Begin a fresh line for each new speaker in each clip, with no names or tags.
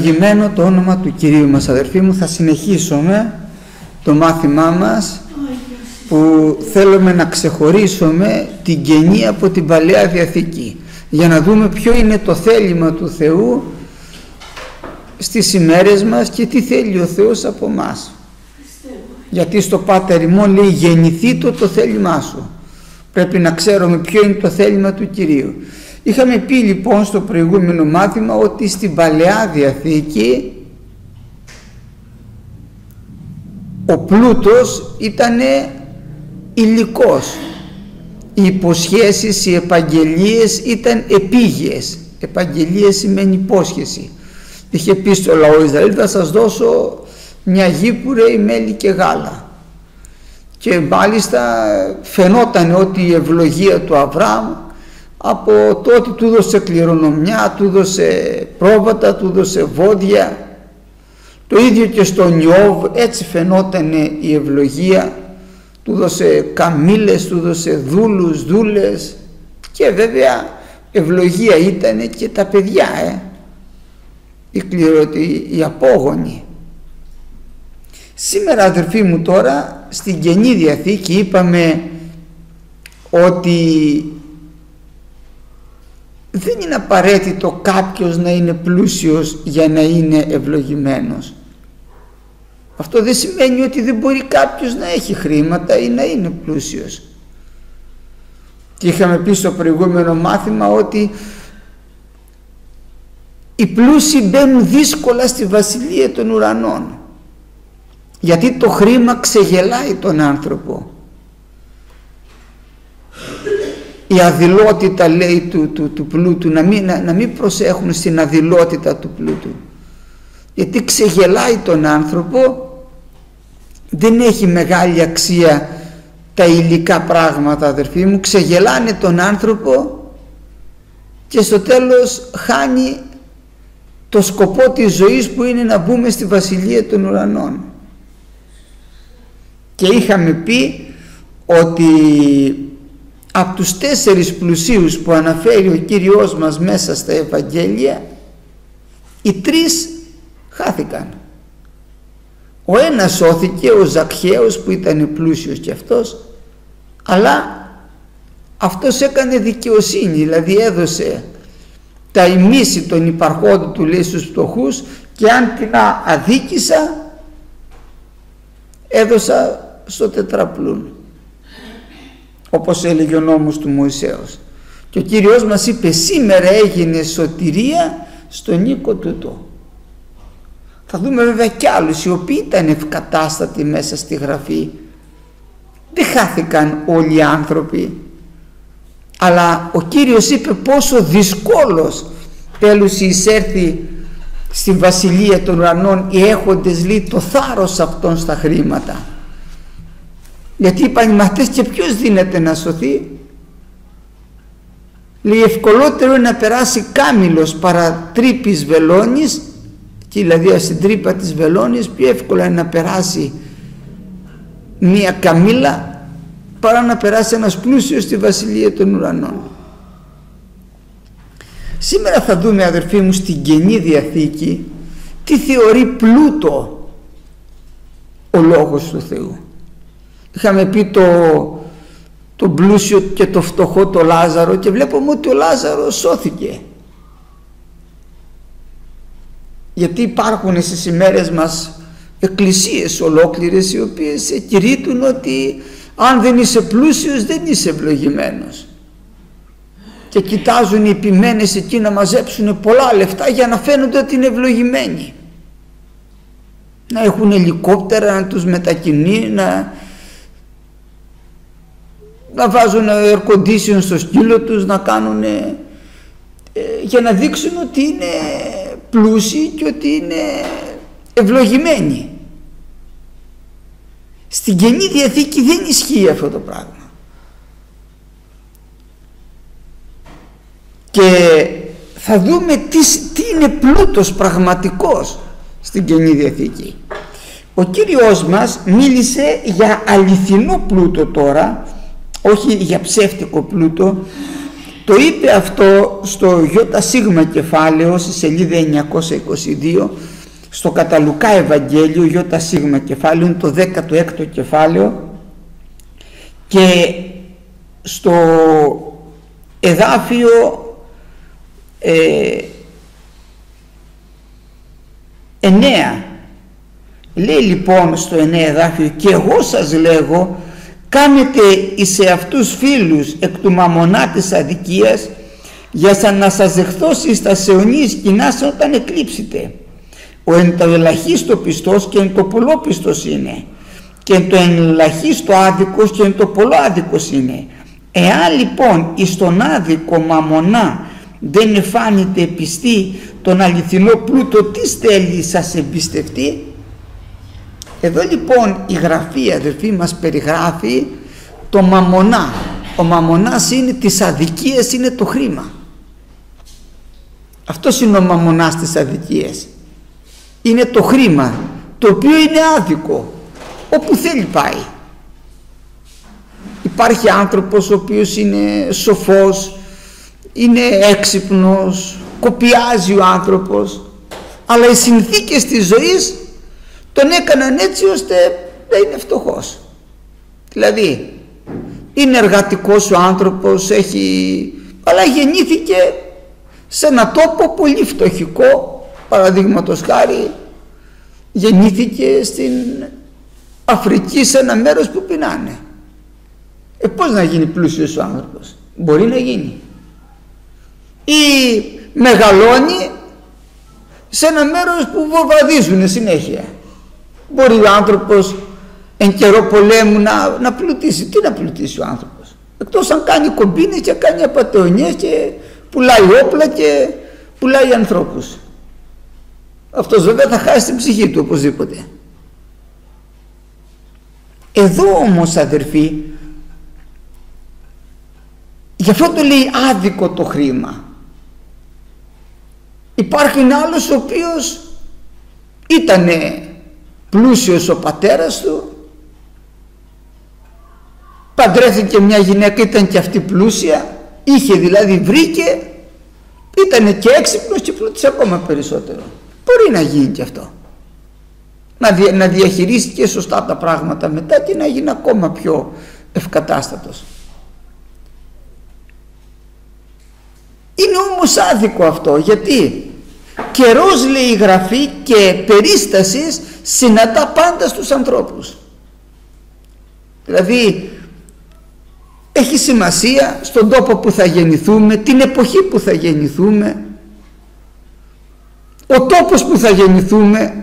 Ευλογημένο το όνομα του Κυρίου μας, αδερφοί μου. Θα συνεχίσουμε το μάθημά μας που θέλουμε να ξεχωρίσουμε την Καινή από την Παλαιά Διαθήκη, για να δούμε ποιο είναι το θέλημα του Θεού στις ημέρες μας και τι θέλει ο Θεός από μας. Γιατί στο Πάτερ ημών λέει γεννηθεί το θέλημά σου. Πρέπει να ξέρουμε ποιο είναι το θέλημα του Κυρίου. Είχαμε πει λοιπόν στο προηγούμενο μάθημα ότι στην Παλαιά Διαθήκη ο πλούτος ήταν υλικός. Οι υποσχέσεις, οι επαγγελίες ήταν επίγειες. Επαγγελίες σημαίνει υπόσχεση. Είχε πει στο λαό Ισραήλ, θα σας δώσω μια γη που ρέει μέλι και γάλα. Και μάλιστα φαινόταν ότι η ευλογία του Αβραάμ από το ότι του δώσε κληρονομιά, του δώσε πρόβατα, του δώσε βόδια. Το ίδιο και στον Ιώβ, έτσι φαινόταν η ευλογία. Του δώσε καμήλες, του δώσε δούλους, δούλες, και βέβαια ευλογία ήταν και τα παιδιά, οι απόγονοι. Σήμερα, αδερφοί μου, τώρα στην Καινή Διαθήκη είπαμε ότι δεν είναι απαραίτητο κάποιος να είναι πλούσιος για να είναι ευλογημένος. Αυτό δεν σημαίνει ότι δεν μπορεί κάποιος να έχει χρήματα ή να είναι πλούσιος. Και είχαμε πει στο προηγούμενο μάθημα ότι οι πλούσιοι μπαίνουν δύσκολα στη βασιλεία των ουρανών, γιατί το χρήμα ξεγελάει τον άνθρωπο. Η αδειλότητα, λέει, του πλούτου, να μην προσέχουν στην αδειλότητα του πλούτου, γιατί ξεγελάει τον άνθρωπο. Δεν έχει μεγάλη αξία τα υλικά πράγματα, αδερφοί μου, ξεγελάνε τον άνθρωπο και στο τέλος χάνει το σκοπό της ζωής, που είναι να μπούμε στη βασιλεία των ουρανών. Και είχαμε πει ότι από τους 4 πλουσίους που αναφέρει ο Κύριος μας μέσα στα Ευαγγέλια, οι 3 χάθηκαν. Ο ένας σώθηκε, ο Ζακχαίος, που ήταν πλούσιος και αυτός, αλλά αυτός έκανε δικαιοσύνη, δηλαδή έδωσε τα ημίση των υπαρχόντων του, λέει, στους φτωχούς, και αν την αδίκησα έδωσα στο τετραπλούν, όπως έλεγε ο νόμος του Μωυσέως. Και ο Κύριος μας είπε, σήμερα έγινε σωτηρία στον οίκο τούτο. Θα δούμε βέβαια κι άλλους οι οποίοι ήταν ευκατάστατοι μέσα στη Γραφή. Δεν χάθηκαν όλοι οι άνθρωποι, αλλά ο Κύριος είπε πόσο δυσκόλος τέλους εισέρθει στη βασιλεία των ουρανών οι έχοντες, λέει, το θάρρος αυτών στα χρήματα. Γιατί είπαν οι μαθητές, και ποιος δίνεται να σωθεί? Λέει, ευκολότερο είναι να περάσει κάμιλος παρά τρύπης βελόνης, και δηλαδή στην τρύπα της βελόνης πιο εύκολα είναι να περάσει μία καμήλα παρά να περάσει ένας πλούσιος στη βασιλεία των ουρανών. Σήμερα θα δούμε, αδερφοί μου, στην Καινή Διαθήκη τι θεωρεί πλούτο ο Λόγος του Θεού. Είχαμε πει το πλούσιο και το φτωχό, το Λάζαρο, και βλέπουμε ότι ο Λάζαρος σώθηκε. Γιατί υπάρχουν στις ημέρες μας εκκλησίες ολόκληρες οι οποίες κηρύττουν ότι αν δεν είσαι πλούσιος δεν είσαι ευλογημένος, και κοιτάζουν οι επιμένες εκεί να μαζέψουν πολλά λεφτά για να φαίνονται ότι είναι ευλογημένοι, να έχουν ελικόπτερα να τους μετακινεί, να βάζουν air condition στο σκύλο τους, να κάνουν για να δείξουν ότι είναι πλούσιοι και ότι είναι ευλογημένοι. Στην Καινή Διαθήκη δεν ισχύει αυτό το πράγμα. Και θα δούμε τι είναι πλούτος πραγματικός στην Καινή Διαθήκη. Ο Κύριος μας μίλησε για αληθινό πλούτο τώρα, όχι για ψεύτικο πλούτο, Το είπε αυτό στο ΙΣ κεφάλαιο, στη σελίδα 922, στο κατά Λουκά Ευαγγέλιο, ΙΣ κεφάλαιο, είναι το 16ο κεφάλαιο, και στο εδάφιο 9 λέει λοιπόν στο 9 εδάφιο: «Και εγώ σας λέγω, κάνετε εις εαυτούς φίλους εκ του μαμωνά της αδικίας, για να σας δεχθώς εις τα αιωνίης κοινάς όταν εκλείψετε. Ο εν το ελαχίστο πιστός και εν το πολλό πιστός είναι, και εν το ελαχίστο άδικος και εν το πολλό άδικος είναι. Εάν λοιπόν εις τον άδικο μαμωνά δεν εφάνετε πιστή τον αληθινό πλούτο, τι στέλνει σας εμπιστευτεί?» Εδώ λοιπόν η Γραφή, αδελφοί, μας περιγράφει το μαμωνά. Ο μαμωνάς είναι της αδικίας, είναι το χρήμα. Αυτός είναι ο μαμωνάς της αδικίας. Είναι το χρήμα, το οποίο είναι άδικο, όπου θέλει πάει. Υπάρχει άνθρωπος ο οποίος είναι σοφός, είναι έξυπνος, κοπιάζει ο άνθρωπος, αλλά οι συνθήκες της ζωής τον έκαναν έτσι ώστε να είναι φτωχός. Δηλαδή είναι εργατικός ο άνθρωπος, αλλά γεννήθηκε σε ένα τόπο πολύ φτωχικό. Παραδείγματος χάρη, γεννήθηκε στην Αφρική, σε ένα μέρος που πεινάνε. Πώς να γίνει πλούσιος ο άνθρωπος? Μπορεί να γίνει. Ή μεγαλώνει σε ένα μέρος που βομβαρδίζουν συνέχεια. Μπορεί ο άνθρωπος εν καιρό πολέμου να πλουτίσει. Τι να πλουτίσει ο άνθρωπος? Εκτός αν κάνει κομπίνες και κάνει απατεωνιές και πουλάει όπλα και πουλάει ανθρώπους. Αυτός βέβαια θα χάσει την ψυχή του οπωσδήποτε. Εδώ όμως, αδερφοί, γι' αυτό το λέει άδικο το χρήμα. Υπάρχει άλλος ο οποίος ήτανε πλούσιος ο πατέρας του, παντρεύτηκε μια γυναίκα, ήταν και αυτή πλούσια, είχε δηλαδή, βρήκε, ήτανε και έξυπνος και πλούτησε ακόμα περισσότερο. Μπορεί να γίνει και αυτό, να διαχειρίστηκε σωστά τα πράγματα μετά και να γίνει ακόμα πιο ευκατάστατος. Είναι όμως άδικο αυτό. Γιατί? Καιρός, λέει η Γραφή, και περίστασης συναντά πάντα στους ανθρώπους. Δηλαδή έχει σημασία στον τόπο που θα γεννηθούμε, την εποχή που θα γεννηθούμε, ο τόπος που θα γεννηθούμε,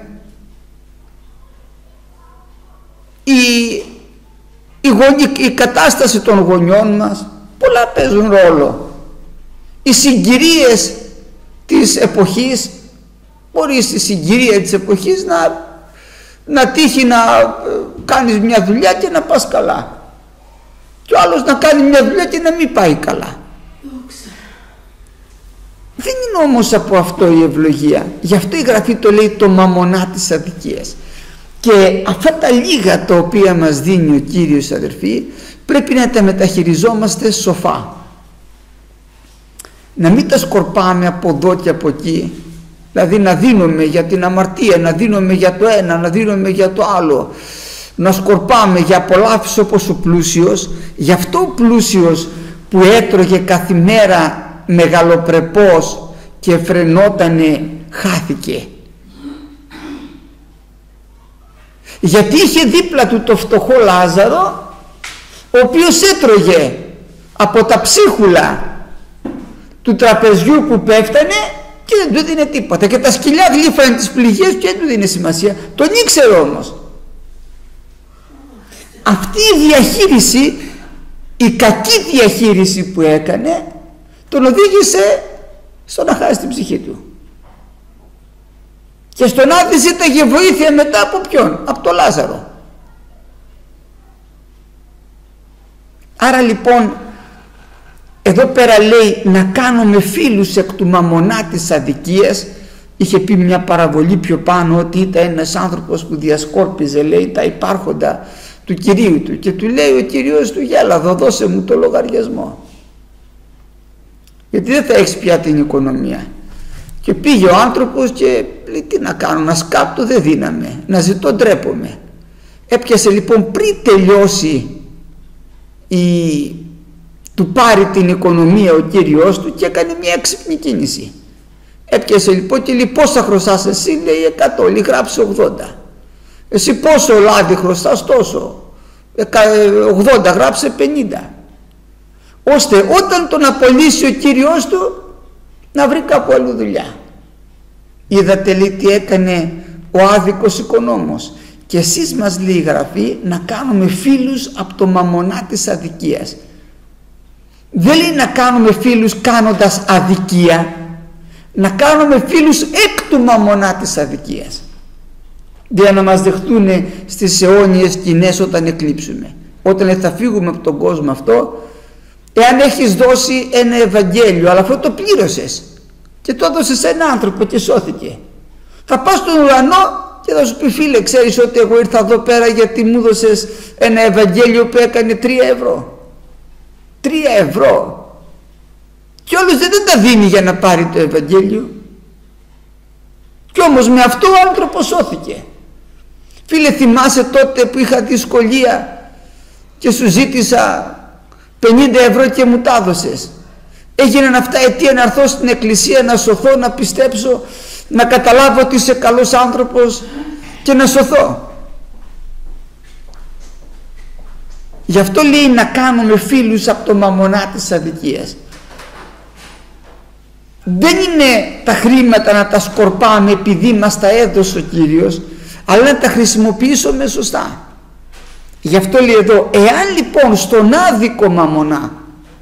η κατάσταση των γονιών μας, πολλά παίζουν ρόλο. Οι συγκυρίες της εποχής, μπορεί στη συγκυρία της εποχής να τύχει να κάνεις μια δουλειά και να πας καλά, και ο άλλος να κάνει μια δουλειά και να μην πάει καλά. Δεν είναι όμως από αυτό η ευλογία. Γι' αυτό η Γραφή το λέει το μαμωνά της αδικίας. Και αυτά τα λίγα τα οποία μας δίνει ο Κύριος, αδερφοί, πρέπει να τα μεταχειριζόμαστε σοφά. Να μην τα σκορπάμε από εδώ και από εκεί. Δηλαδή να δίνουμε για την αμαρτία, να δίνουμε για το ένα, να δίνουμε για το άλλο. Να σκορπάμε για απολαύσεις όπως ο πλούσιος. Γι' αυτό ο πλούσιος που έτρωγε καθημέρα μεγαλοπρεπώς και φρενότανε, χάθηκε. Γιατί είχε δίπλα του το φτωχό Λάζαρο, ο οποίος έτρωγε από τα ψίχουλα του τραπεζιού που πέφτανε και δεν του δίνε τίποτα, και τα σκυλιά γλύφανε τις πληγές και δεν του δίνε σημασία. Τον ήξερε όμως. Αυτή η διαχείριση, η κακή διαχείριση που έκανε, τον οδήγησε στο να χάσει την ψυχή του. Και στον άδει ζήταγε βοήθεια μετά από ποιον? Από τον Λάζαρο. Άρα λοιπόν εδώ πέρα λέει να κάνουμε φίλους εκ του μαμωνά της αδικίας. Είχε πει μια παραβολή πιο πάνω ότι ήταν ένας άνθρωπος που διασκόρπιζε, λέει, τα υπάρχοντα του κυρίου του, και του λέει ο Κύριος του: «Γέλα εδώ, δώσε μου το λογαριασμό». γιατί δεν θα έχεις πια την οικονομία. Και πήγε ο άνθρωπος και λέει, τι να κάνω, να σκάπτω δεν δύναμαι, να ζητώ ντρέπομαι. Έπιασε λοιπόν πριν τελειώσει του πάρει την οικονομία ο κύριος του και έκανε μια έξυπνη κίνηση. Έπιασε λοιπόν και λέει, πόσα χρωστάς εσύ? Λέει 100, λέει γράψε 80. Εσύ πόσο λάδι χρωστάς? Τόσο. 80, γράψε 50. Ώστε όταν τον απολύσει ο κύριος του να βρει κάπου αλλού δουλειά. Είδατε, λέει, τι έκανε ο άδικος οικονόμος. Και εσείς, μας λέει η Γραφή, να κάνουμε φίλους από το μαμονά της αδικίας. Δεν λέει να κάνουμε φίλους κάνοντας αδικία, να κάνουμε φίλους εκ του μαμονά της αδικίας, για να μας δεχτούν στις αιώνιες σκηνές όταν εκλείψουμε, όταν θα φύγουμε από τον κόσμο αυτό. Εάν έχεις δώσει ένα Ευαγγέλιο, αλλά αυτό το πλήρωσες και το έδωσες σε έναν άνθρωπο και σώθηκε, θα πας στον ουρανό και θα σου πει, φίλε, ξέρεις ότι εγώ ήρθα εδώ πέρα γιατί μου έδωσες ένα Ευαγγέλιο που έκανε 3 ευρώ. 3 ευρώ. Και όλος δεν τα δίνει για να πάρει το Ευαγγέλιο. Κι όμως με αυτό ο άνθρωπος σώθηκε. Φίλε, θυμάσαι τότε που είχα δυσκολία και σου ζήτησα 50 ευρώ και μου τα έδωσες? Έγιναν αυτά αιτία να έρθω στην εκκλησία, να σωθώ, να πιστέψω, να καταλάβω ότι είσαι καλός άνθρωπος και να σωθώ. Γι' αυτό λέει να κάνουμε φίλους από το μαμονά της αδικίας. Δεν είναι τα χρήματα να τα σκορπάμε επειδή μας τα έδωσε ο Κύριος, αλλά να τα χρησιμοποιήσουμε σωστά. Γι' αυτό λέει εδώ, εάν λοιπόν στον άδικο μαμονά,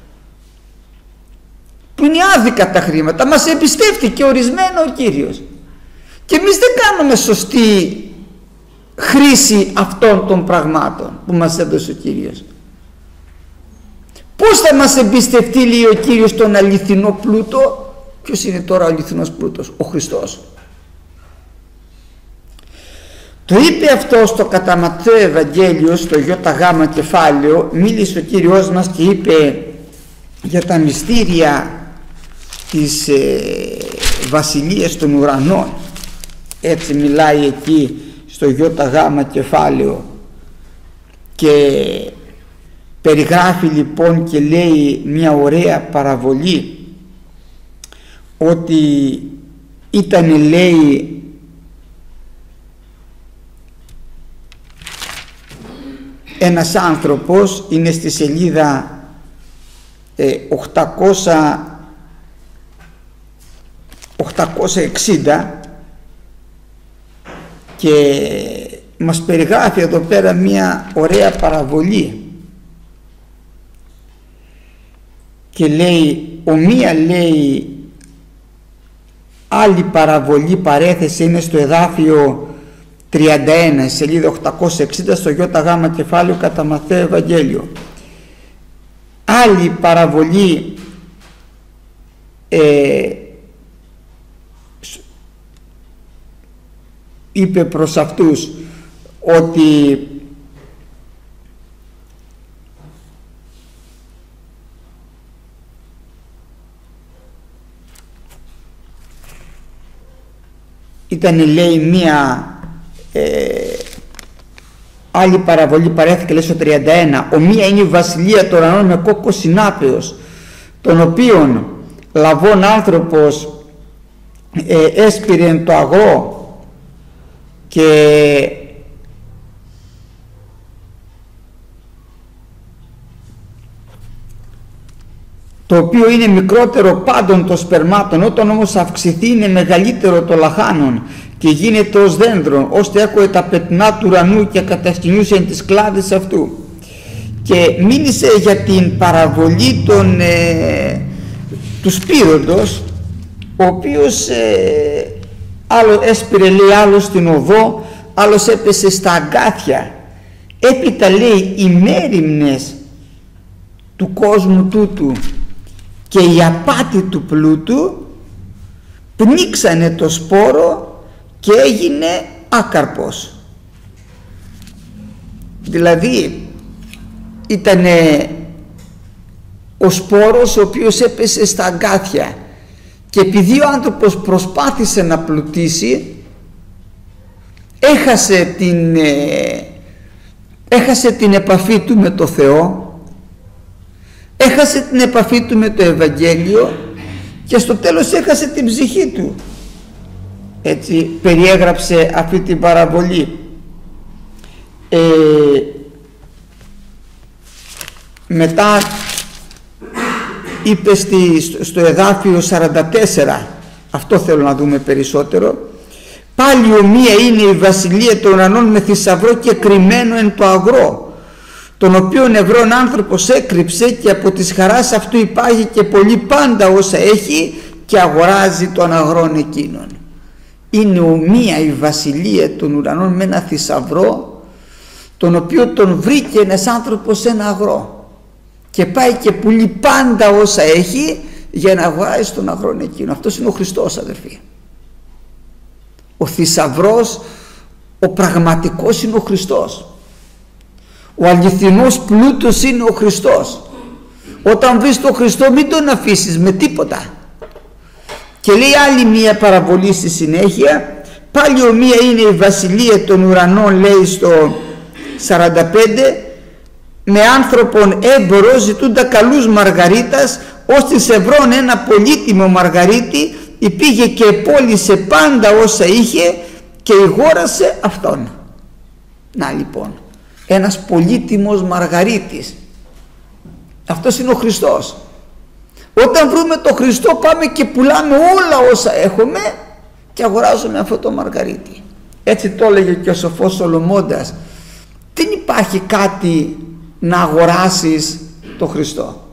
που είναι άδικα τα χρήματα, μας εμπιστεύτηκε ορισμένο ο Κύριος και εμείς δεν κάνουμε σωστή χρήση αυτών των πραγμάτων που μας έδωσε ο Κύριος, πώς θα μας εμπιστευτεί, λέει ο Κύριος, τον αληθινό πλούτο? Ποιος είναι τώρα ο αληθινός πλούτος? Ο Χριστός. Το είπε αυτό στο κατά Ματθαίο Ευαγγέλιο, στο ΙΓ κεφάλαιο. Μίλησε ο Κύριος μας και είπε για τα μυστήρια της βασιλείας των ουρανών. Έτσι μιλάει εκεί στο ΙΓ κεφάλαιο και περιγράφει λοιπόν και λέει μια ωραία παραβολή, ότι ήταν, λέει, ένας άνθρωπος, είναι στη σελίδα 860 και μας περιγράφει εδώ πέρα μια ωραία παραβολή και λέει, ομοία, λέει, άλλη παραβολή, παρέθεση, είναι στο εδάφιο 31, σελίδα 860, στο ΙΓ κεφάλαιο κατά Ματθαίο Ευαγγέλιο. Άλλη παραβολή είπε προς αυτούς ότι ήταν, λέει, μία άλλη παραβολή, παρέθηκε, λέει, στο 31. Ομοία είναι η βασιλεία των ουρανών με κόκκο συνάπεως, τον οποίον λαβών άνθρωπος έσπηρεν το αγρό και το οποίο είναι μικρότερο πάντων των σπερμάτων, όταν όμως αυξηθεί είναι μεγαλύτερο το λαχάνων και γίνεται ως δένδρον, ώστε έκοε τα πετνά του ουρανού και κατασκηνιούσαν τις κλάδες αυτού. Και μίλησε για την παραβολή του σπύροντος, ο οποίος άλλο έσπηρε, λέει, άλλο στην οδό, άλλος έπεσε στα αγκάθια. Έπειτα, λέει, οι μέριμνες του κόσμου τούτου και η απάτη του πλούτου πνίξανε το σπόρο και έγινε άκαρπος. Δηλαδή ήτανε ο σπόρος ο οποίος έπεσε στα αγκάθια, και επειδή ο άνθρωπος προσπάθησε να πλουτίσει, έχασε την επαφή του με το Θεό, έχασε την επαφή του με το Ευαγγέλιο και στο τέλος έχασε την ψυχή του. Έτσι περιέγραψε αυτή την παραβολή. Μετά είπε στο εδάφιο 44, αυτό θέλω να δούμε περισσότερο, πάλι ομοία είναι η βασιλεία των ουρανών με θησαυρό και κρυμμένο εν το αγρό, τον οποίον ευρών άνθρωπος έκρυψε, και από της χαράς αυτού υπάγει και πολύ πάντα όσα έχει και αγοράζει τον αγρόν εκείνον. Είναι ομοία η βασιλεία των ουρανών με ένα θησαυρό, τον οποίο τον βρήκε ένας άνθρωπος σε ένα αγρό και πάει και πουλεί πάντα όσα έχει για να αγοράσει τον αγρόν εκείνο. Αυτός είναι ο Χριστός, αδερφοί. Ο θησαυρός, ο πραγματικός είναι ο Χριστός. Ο αληθινός πλούτος είναι ο Χριστός. Όταν βρεις τον Χριστό μην τον αφήσεις με τίποτα. Και λέει άλλη μία παραβολή στη συνέχεια, πάλι ομοία είναι η βασιλεία των ουρανών, λέει στο 45, με άνθρωπον έμπορο ζητούντα καλούς μαργαρίτας, ώστε ευρών ένα πολύτιμο μαργαρίτη, υπήγε και επόλυσε πάντα όσα είχε και ηγόρασε αυτόν. Να λοιπόν, ένας πολύτιμος μαργαρίτης, αυτός είναι ο Χριστός. Όταν βρούμε τον Χριστό πάμε και πουλάμε όλα όσα έχουμε και αγοράζουμε αυτό το μαργαρίτη. Έτσι το έλεγε και ο σοφός Σολομώντας. Δεν υπάρχει κάτι να αγοράσεις το Χριστό.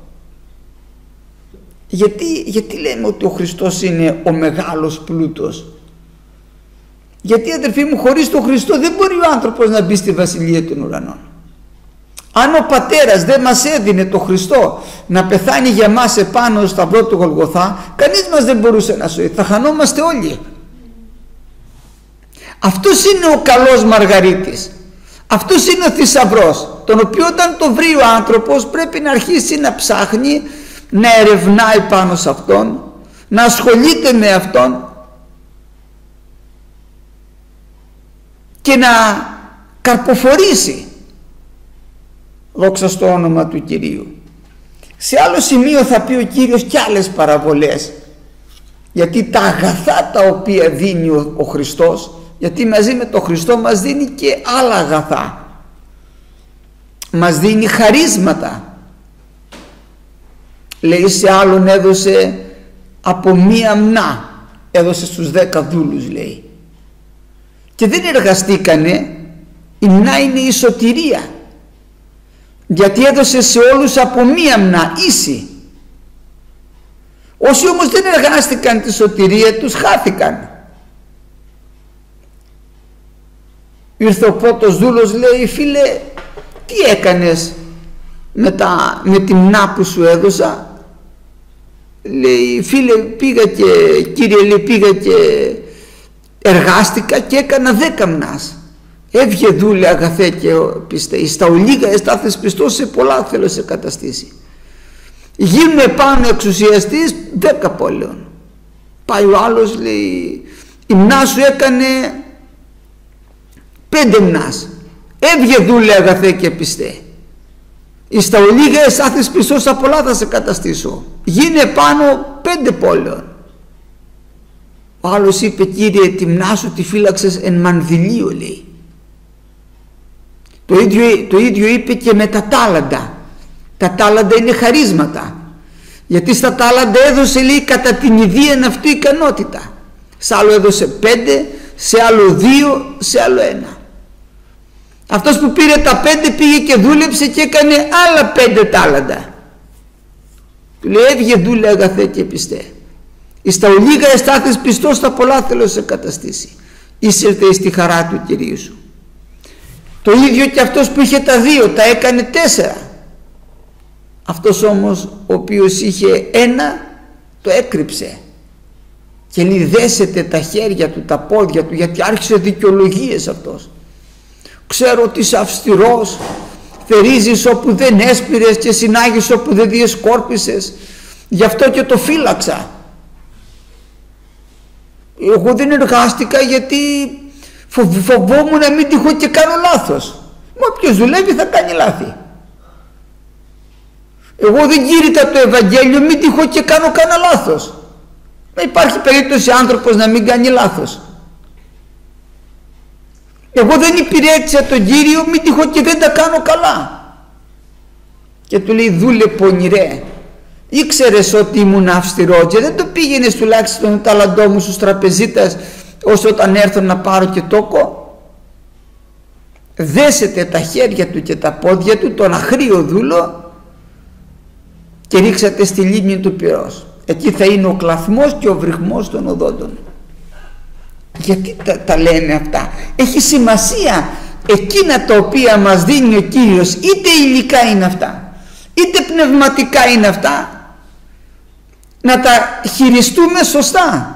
Γιατί λέμε ότι ο Χριστός είναι ο μεγάλος πλούτος? Γιατί, αδερφοί μου, χωρίς τον Χριστό δεν μπορεί ο άνθρωπος να μπει στη βασιλεία των ουρανών. Αν ο πατέρας δεν μας έδινε το Χριστό να πεθάνει για μας επάνω στο σταυρό του Γολγοθά, κανείς μας δεν μπορούσε να σωθεί, θα χανόμαστε όλοι. Αυτός είναι ο καλός μαργαρίτης, αυτός είναι ο θησαυρός, τον οποίο όταν το βρει ο άνθρωπος πρέπει να αρχίσει να ψάχνει, να ερευνάει πάνω σε αυτόν, να ασχολείται με αυτόν και να καρποφορήσει. Δόξα στο όνομα του Κυρίου. Σε άλλο σημείο θα πει ο Κύριος και άλλες παραβολές, γιατί τα αγαθά τα οποία δίνει ο Χριστός, γιατί μαζί με τον Χριστό μας δίνει και άλλα αγαθά, μας δίνει χαρίσματα. Λέει σε άλλον έδωσε από μία μνά, έδωσε στους 10 δούλους, λέει, και δεν εργαστήκανε. Η μνά είναι η σωτηρία, γιατί έδωσε σε όλους από μία μνά ίση. Όσοι όμως δεν εργάστηκαν τη σωτηρία τους χάθηκαν. Ήρθε ο πρώτος δούλος, λέει, φίλε, τι έκανες με τη μνά που σου έδωσα? Λέει, φίλε, πήγα και εργάστηκα και έκανα 10 μνάς. Έβγε δούλε αγαθέ και πιστέ, στα ολίγα εστάθες πιστός, σε πολλά θέλω σε καταστήσει. Γίνουμε πάνω εξουσιαστής 10 πόλεων. Πάει ο άλλος, λέει, η μνά σου έκανε 5 μνάς. Έβγε δούλε αγαθέ και πιστέ, στα ολίγα εστάθες πιστός, στα πολλά θα σε καταστήσω. Γίνε πάνω 5 πόλεων. Ο άλλος είπε, Κύριε, τη μνά σου τη φύλαξες εν μανδυλίο, λέει. Το ίδιο είπε και με τα τάλαντα. Τα τάλαντα είναι χαρίσματα, γιατί στα τάλαντα έδωσε, λέει, κατά την ιδίαν αυτού ικανότητα. Σε άλλο έδωσε 5, σε άλλο 2, σε άλλο 1. Αυτός που πήρε τα 5 πήγε και δούλεψε και έκανε άλλα 5 τάλαντα. Του λέει, έβγε δούλε αγαθέ και πιστέ, στα ολίγα εστάθες πιστός, στα πολλά θέλω σε καταστήσει. Εισήλθε στη χαρά του Κυρίου σου. Το ίδιο και αυτός που είχε τα 2, τα έκανε 4. Αυτός όμως ο οποίος είχε 1 το έκρυψε και λιδέσεται τα χέρια του, τα πόδια του, γιατί άρχισε δικαιολογίες αυτός. Ξέρω ότι είσαι αυστηρός, θερίζεις όπου δεν έσπηρες και συνάγεις όπου δεν διεσκόρπισες. Γι' αυτό και το φύλαξα. Εγώ δεν εργάστηκα γιατί φοβόμουν να μην τυχώ και κάνω λάθος. Μα όποιος δουλεύει θα κάνει λάθη. Εγώ δεν κήρυτα το Ευαγγέλιο, μην τυχώ και κάνω κανένα λάθος. Μα υπάρχει περίπτωση άνθρωπος να μην κάνει λάθος. Εγώ δεν υπηρέτησα τον Κύριο, μην τυχώ και δεν τα κάνω καλά. Και του λέει, δούλε πονηρέ, ήξερες ότι ήμουν αυστηρό και δεν το πήγαινες τουλάχιστον το ταλαντό μου στους τραπεζίτες όσο όταν έρθω να πάρω και τόκο. Δέσετε τα χέρια του και τα πόδια του τον αχρίο δούλο και ρίξατε στη λίμνη του πυρός. Εκεί θα είναι ο κλαθμός και ο βρυχμός των οδόντων. Γιατί τα λέμε αυτά? Έχει σημασία εκείνα τα οποία μας δίνει ο Κύριος, είτε υλικά είναι αυτά είτε πνευματικά είναι αυτά, να τα χειριστούμε σωστά.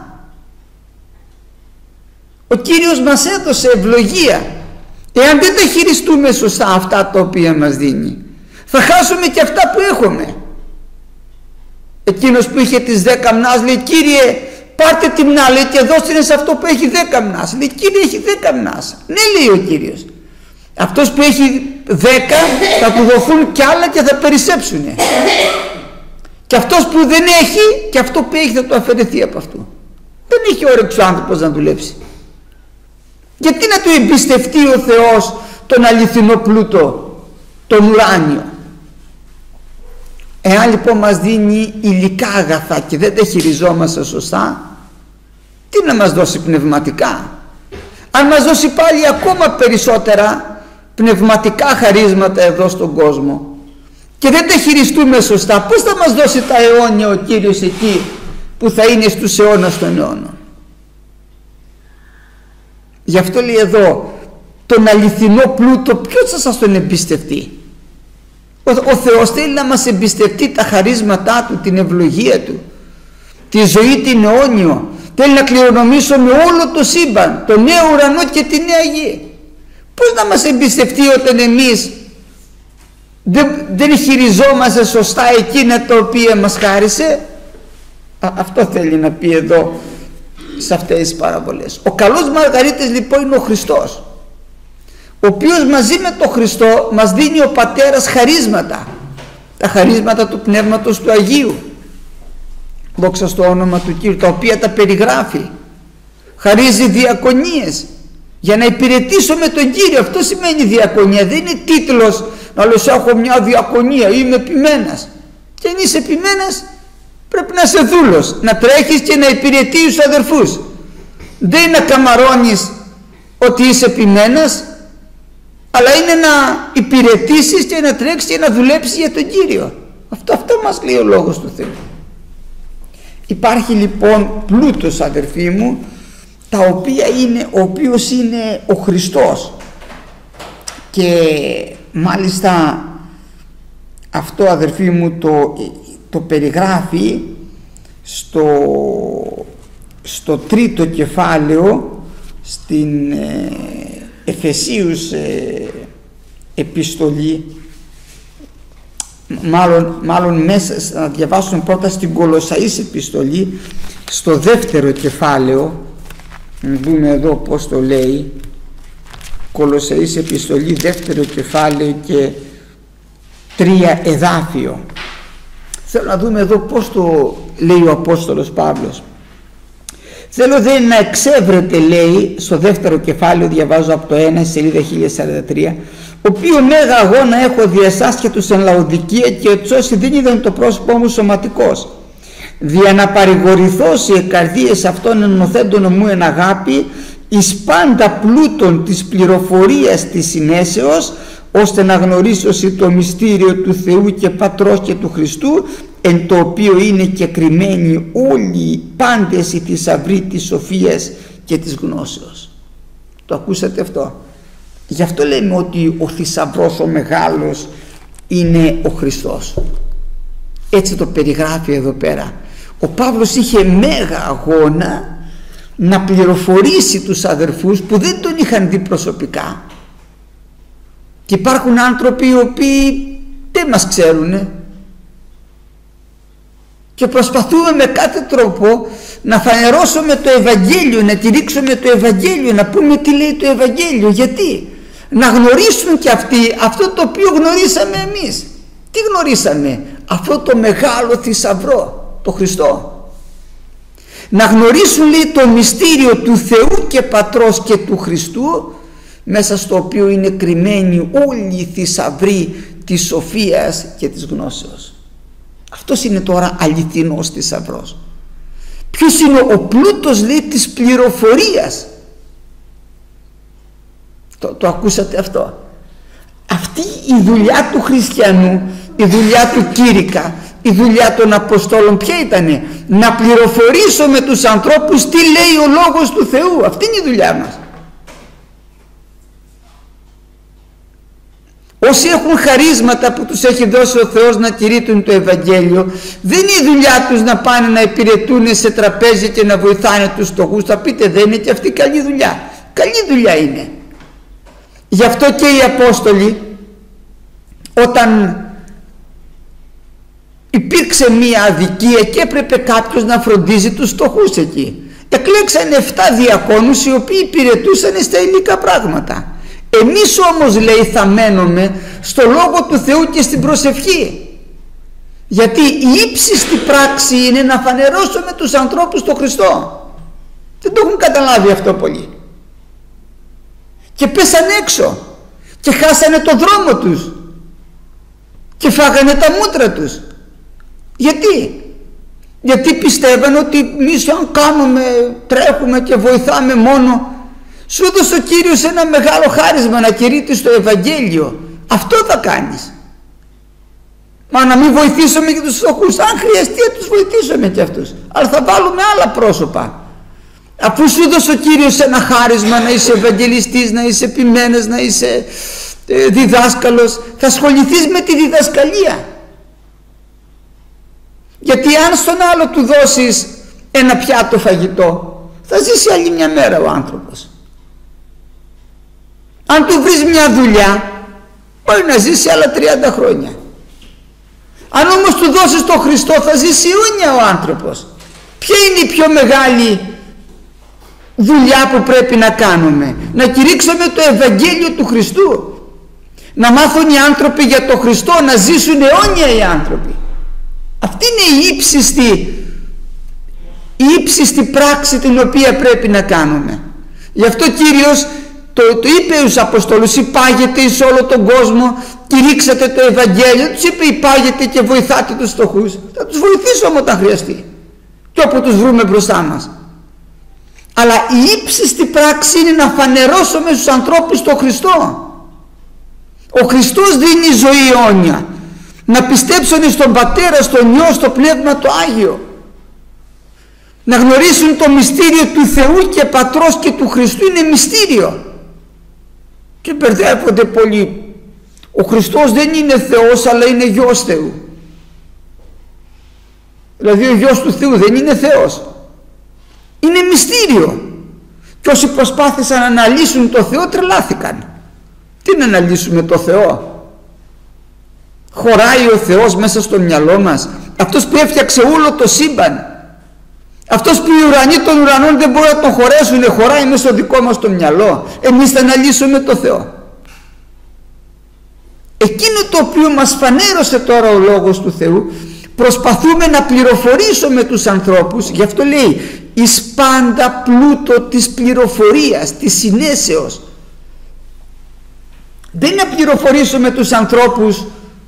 Ο Κύριος μας έδωσε ευλογία. Εάν δεν τα χειριστούμε σωστά αυτά τα οποία μας δίνει, θα χάσουμε και αυτά που έχουμε. Εκείνος που είχε τις 10 μνάς λέει, Κύριε πάρτε τη μνά, λέει, και δώστε σε αυτό που έχει 10 μνάς. Λέει, Κύριε έχει 10 μνάς. Ναι, λέει ο Κύριος, αυτός που έχει 10 θα του δοθούν κι άλλα και θα περισσέψουν. Και αυτός που δεν έχει, και αυτό που έχει θα του αφαιρεθεί από αυτού. Δεν έχει όρεξη ο άνθρωπος να δουλέψει. Γιατί να του εμπιστευτεί ο Θεός τον αληθινό πλούτο, τον ουράνιο? Εάν λοιπόν μας δίνει υλικά αγαθά και δεν τα χειριζόμαστε σωστά, τι να μας δώσει πνευματικά? Αν μας δώσει πάλι ακόμα περισσότερα πνευματικά χαρίσματα εδώ στον κόσμο και δεν τα χειριστούμε σωστά, πώς θα μας δώσει τα αιώνια ο Κύριος εκεί που θα είναι στους αιώνας των αιώνων? Γι' αυτό λέει εδώ, τον αληθινό πλούτο ποιος θα σας τον εμπιστευτεί? Ο Θεός θέλει να μας εμπιστευτεί τα χαρίσματά Του, την ευλογία Του, τη ζωή την αιώνιο. Θέλει να κληρονομήσουμε όλο το σύμπαν, το νέο ουρανό και τη νέα γη. Πώς να μας εμπιστευτεί όταν εμείς δεν χειριζόμαστε σωστά εκείνα τα οποία μας χάρισε? Αυτό θέλει να πει εδώ σε αυτές τις παραβολές. Ο καλός Μαργαρίτης λοιπόν είναι ο Χριστός, ο οποίος μαζί με τον Χριστό μας δίνει ο Πατέρας χαρίσματα, τα χαρίσματα του Πνεύματος του Αγίου, δόξα στο όνομα του Κύριου, τα οποία τα περιγράφει. Χαρίζει διακονίες για να υπηρετήσουμε τον Κύριο. Αυτό σημαίνει διακονία, δεν είναι τίτλος να λες έχω μια διακονία, είμαι επιμένας. Και αν είσαι επιμένας πρέπει να είσαι δούλος, να τρέχεις και να υπηρετείς τους αδερφούς. Δεν είναι να καμαρώνεις ότι είσαι επιμένας, αλλά είναι να υπηρετήσεις και να τρέξεις και να δουλέψεις για τον Κύριο. Αυτό μας λέει ο Λόγος του Θεού. Υπάρχει λοιπόν πλούτος, αδερφοί μου, ο οποίος είναι ο Χριστός, και μάλιστα αυτό, αδερφοί μου, το περιγράφει στο τρίτο κεφάλαιο στην Εφεσίους επιστολή, μάλλον μέσα, να διαβάσουμε πρώτα στην Κολοσσαείς επιστολή, στο δεύτερο κεφάλαιο, να δούμε εδώ πως το λέει. Κολοσσαείς επιστολή, δεύτερο κεφάλαιο και 3 εδάφιο. Θέλω να δούμε εδώ πως το λέει ο Απόστολος Παύλος. Θέλω δεν να εξεύρετε, λέει, στο δεύτερο κεφάλαιο, διαβάζω από το 1, σελίδα 1043, οποίο μέγα αγώνα έχω δι' εσάς και τους εν Λαοδικία, και έτσι όσοι δεν είδαν το πρόσωπό μου σωματικός, δια να παρηγορηθώ σε καρδίες αυτών ενωθέντων μου εν αγάπη, εις πάντα πλούτων της πληροφορίας της συνέσεως, ώστε να γνωρίσω το μυστήριο του Θεού και Πατρός και του Χριστού, εν το οποίο είναι και κρυμμένοι όλοι οι πάντες οι θησαυροί της σοφίας και της γνώσεως. Το ακούσατε αυτό? Γι' αυτό λέμε ότι ο θησαυρός ο μεγάλος είναι ο Χριστός. Έτσι το περιγράφει εδώ πέρα. Ο Παύλος είχε μέγα αγώνα να πληροφορήσει τους αδερφούς που δεν τον είχαν δει προσωπικά, Και υπάρχουν άνθρωποι οι οποίοι δεν μας ξέρουν και προσπαθούμε με κάθε τρόπο να φανερώσουμε το Ευαγγέλιο, να κηρύξουμε το Ευαγγέλιο, να πούμε τι λέει το Ευαγγέλιο. Γιατί? Να γνωρίσουν και αυτοί αυτό το οποίο γνωρίσαμε εμείς. Τι γνωρίσαμε? Αυτό το μεγάλο θησαυρό, το Χριστό. Να γνωρίσουν, λέει, το μυστήριο του Θεού και Πατρός και του Χριστού, μέσα στο οποίο είναι κρυμμένοι όλοι οι θησαυροί της σοφίας και της γνώσεως. Αυτός είναι τώρα αληθινός θησαυρός. Ποιος είναι ο πλούτος, λέει, της πληροφορίας? Το ακούσατε αυτό? Αυτή η δουλειά του χριστιανού, η δουλειά του κήρυκα, η δουλειά των Αποστόλων ποια ήτανε? Να πληροφορήσουμε τους ανθρώπους τι λέει ο Λόγος του Θεού. Αυτή είναι η δουλειά μας. Όσοι έχουν χαρίσματα που τους έχει δώσει ο Θεός να κηρύττουν το Ευαγγέλιο, δεν είναι η δουλειά τους να πάνε να υπηρετούν σε τραπέζι και να βοηθάνε τους φτωχούς. Θα πείτε, δεν είναι και αυτή καλή δουλειά? Καλή δουλειά είναι. Γι' αυτό και οι Απόστολοι, όταν υπήρξε μία αδικία και έπρεπε κάποιος να φροντίζει τους φτωχούς εκεί, εκλέξανε 7 διακόνους οι οποίοι υπηρετούσαν στα υλικά πράγματα. Εμείς όμως, λέει, θα μένουμε στο Λόγο του Θεού και στην προσευχή, γιατί η ύψιστη πράξη είναι να φανερώσουμε τους ανθρώπους τον Χριστό. Δεν το έχουν καταλάβει αυτό πολλοί και πέσανε έξω και χάσανε το δρόμο τους και φάγανε τα μούτρα τους. Γιατί πιστεύαν ότι εμείς αν κάνουμε, τρέχουμε και βοηθάμε μόνο, σου έδωσε ο Κύριος ένα μεγάλο χάρισμα να κηρύττεις το Ευαγγέλιο, αυτό θα κάνεις. Μα να μην βοηθήσουμε και τους φτωχούς? Αν χρειαστεί να τους βοηθήσουμε και αυτούς, αλλά θα βάλουμε άλλα πρόσωπα. Αφού σου έδωσε ο Κύριος ένα χάρισμα να είσαι Ευαγγελιστής, να είσαι επιμένες, να είσαι διδάσκαλος, θα ασχοληθείς με τη διδασκαλία. Γιατί αν στον άλλο του δώσεις ένα πιάτο φαγητό, θα ζήσει άλλη μια μέρα ο άνθρωπος. Αν του βρεις μια δουλειά, μπορεί να ζήσει άλλα 30 χρόνια. Αν όμως του δώσεις τον Χριστό, θα ζήσει αιώνια ο άνθρωπος. Ποια είναι η πιο μεγάλη δουλειά που πρέπει να κάνουμε? Να κηρύξουμε το Ευαγγέλιο του Χριστού, να μάθουν οι άνθρωποι για τον Χριστό, να ζήσουν αιώνια οι άνθρωποι. Αυτή είναι η ύψιστη πράξη την οποία πρέπει να κάνουμε. Γι' αυτό Κύριος το είπε στους Αποστόλους, υπάγετε εις όλο τον κόσμο, κηρύξατε το Ευαγγέλιο. Τους είπε, υπάγετε και βοηθάτε τους φτωχούς. Θα τους βοηθήσουμε όταν χρειαστεί και όπου τους βρούμε μπροστά μας. Αλλά η ύψιστη πράξη είναι να φανερώσουμε στους ανθρώπους τον Χριστό. Ο Χριστός δίνει ζωή αιώνια. Να πιστέψουν στον Πατέρα, στον Υιό, στο Πνεύμα το Άγιο. Να γνωρίσουν το μυστήριο του Θεού και Πατρός και του Χριστού. Είναι μυστήριο. Και μπερδεύονται πολλοί. Ο Χριστός δεν είναι Θεός, αλλά είναι Υιός Θεού. Δηλαδή ο Υιός του Θεού δεν είναι Θεός. Είναι μυστήριο. Και όσοι προσπάθησαν να αναλύσουν το Θεό τρελάθηκαν. Τι να αναλύσουμε το Θεό? Χωράει ο Θεός μέσα στο μυαλό μας? Αυτός που έφτιαξε όλο το σύμπαν, αυτός που οι ουρανοί των ουρανών δεν μπορούν να τον χωρέσουν, χωράει μέσα στο δικό μας το μυαλό? Εμείς θα αναλύσουμε το Θεό? Εκείνο το οποίο μας φανέρωσε τώρα ο Λόγος του Θεού, προσπαθούμε να πληροφορήσουμε τους ανθρώπους. Γι' αυτό λέει εις πάντα πλούτο της πληροφορίας, της συνέσεως. Δεν είναι να πληροφορήσουμε τους ανθρώπους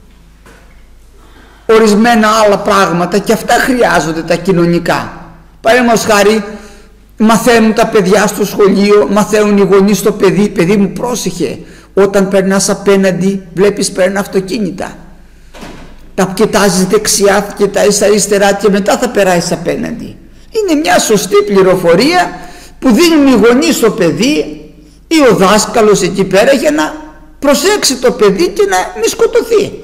ορισμένα άλλα πράγματα, και αυτά χρειάζονται τα κοινωνικά. Παραδείγματος χάρη, μαθαίνουν τα παιδιά στο σχολείο, μαθαίνουν οι γονείς στο παιδί, παιδί μου πρόσεχε, όταν περνάς απέναντι βλέπεις παίρνουν αυτοκίνητα, τα κοιτάζεις δεξιά, κοιτάζεις αριστερά και μετά θα περάσεις απέναντι. Είναι μια σωστή πληροφορία που δίνουν οι γονείς στο παιδί ή ο δάσκαλος εκεί πέρα για να προσέξει το παιδί και να μην σκοτωθεί.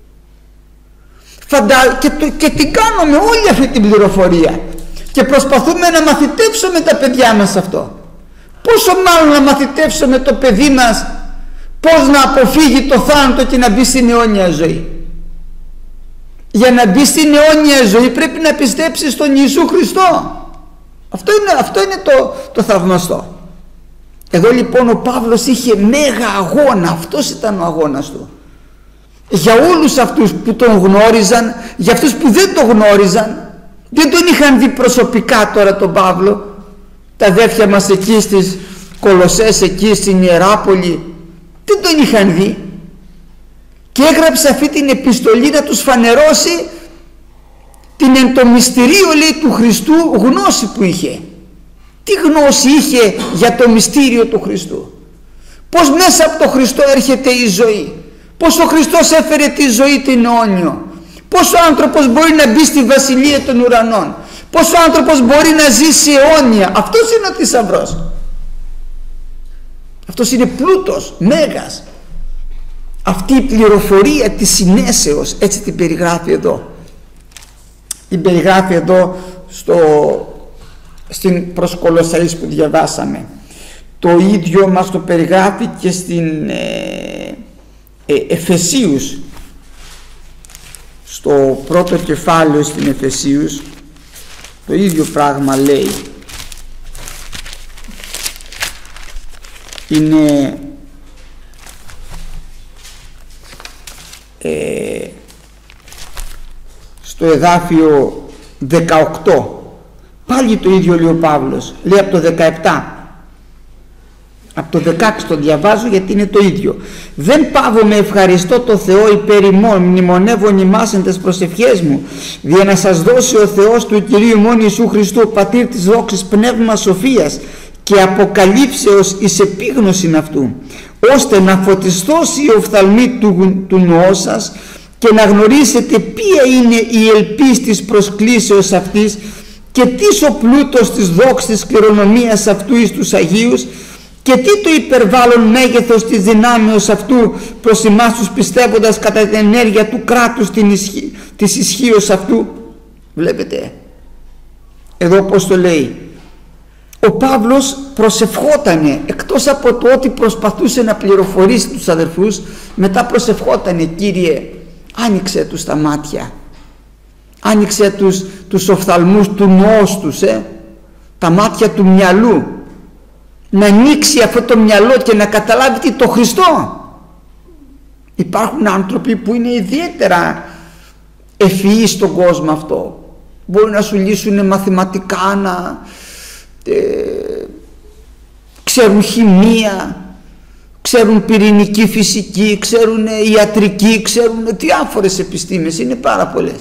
Και την κάνουμε όλη αυτή την πληροφορία και προσπαθούμε να μαθητεύσουμε τα παιδιά μας αυτό. Πόσο μάλλον να μαθητεύσουμε το παιδί μας πώς να αποφύγει το θάνατο και να μπει στην αιώνια ζωή. Για να μπει στην αιώνια ζωή πρέπει να πιστέψει στον Ιησού Χριστό. Αυτό είναι το θαυμαστό. Εδώ λοιπόν ο Παύλος είχε μέγα αγώνα. Αυτός ήταν ο αγώνας του. Για όλους αυτούς που τον γνώριζαν, για αυτούς που δεν τον γνώριζαν, δεν τον είχαν δει προσωπικά τώρα τον Παύλο, τα αδέρφια μας εκεί στις Κολοσσές, εκεί στην Ιεράπολη, δεν τον είχαν δει, και έγραψε αυτή την επιστολή να τους φανερώσει την εν το μυστηρίο, λέει, του Χριστού γνώση που είχε. Τι γνώση είχε για το μυστήριο του Χριστού, πως μέσα από το Χριστό έρχεται η ζωή, πως ο Χριστός έφερε τη ζωή την αιώνιο, πως ο άνθρωπος μπορεί να μπει στη βασιλεία των ουρανών, πως ο άνθρωπος μπορεί να ζήσει αιώνια. Αυτός είναι ο θησαυρός. Αυτός είναι πλούτος, μέγας. Αυτή η πληροφορία της συνέσεως, έτσι την περιγράφει εδώ. Την περιγράφει εδώ στην προς Κολοσσαείς που διαβάσαμε. Το ίδιο μας το περιγράφει και στην Εφεσίους, στο πρώτο κεφάλαιο στην Εφεσίους, το ίδιο πράγμα λέει. Είναι στο εδάφιο 18, πάλι το ίδιο λέει ο Παύλος, λέει από το 17. Από το 16 το διαβάζω γιατί είναι το ίδιο. Δεν παύομαι ευχαριστώ το Θεό υπέρ ημών, μνημονεύων ημάς εν τες προσευχές μου, για να σας δώσει ο Θεός του Κυρίου ημών Ιησού Χριστού, πατήρ της δόξης, πνεύμα σοφίας και αποκαλύψεως εις επίγνωσιν αυτού, ώστε να φωτιστώσει η οφθαλμή του νοός σας και να γνωρίσετε ποια είναι η ελπίς της προσκλήσεως αυτής και τι ο πλούτος της δόξης της κληρονομίας αυτού εις τους Αγίους και τι το υπερβάλλον μέγεθος της δυνάμεως αυτού προς εμάς τους πιστεύοντας κατά την ενέργεια του κράτους της ισχύως αυτού. Βλέπετε εδώ πως το λέει. Ο Παύλος προσευχότανε, εκτός από το ότι προσπαθούσε να πληροφορήσει τους αδερφούς, μετά προσευχότανε, Κύριε, άνοιξε τους τα μάτια, άνοιξε τους οφθαλμούς του νόους τους, τα μάτια του μυαλού, να ανοίξει αυτό το μυαλό και να καταλάβει τι το Χριστό. Υπάρχουν άνθρωποι που είναι ιδιαίτερα ευφυείς στον κόσμο αυτό, μπορεί να σου λύσουν μαθηματικά, ξέρουν χημεία, ξέρουν πυρηνική φυσική, ξέρουν ιατρική, ξέρουν διάφορες επιστήμες, είναι πάρα πολλές.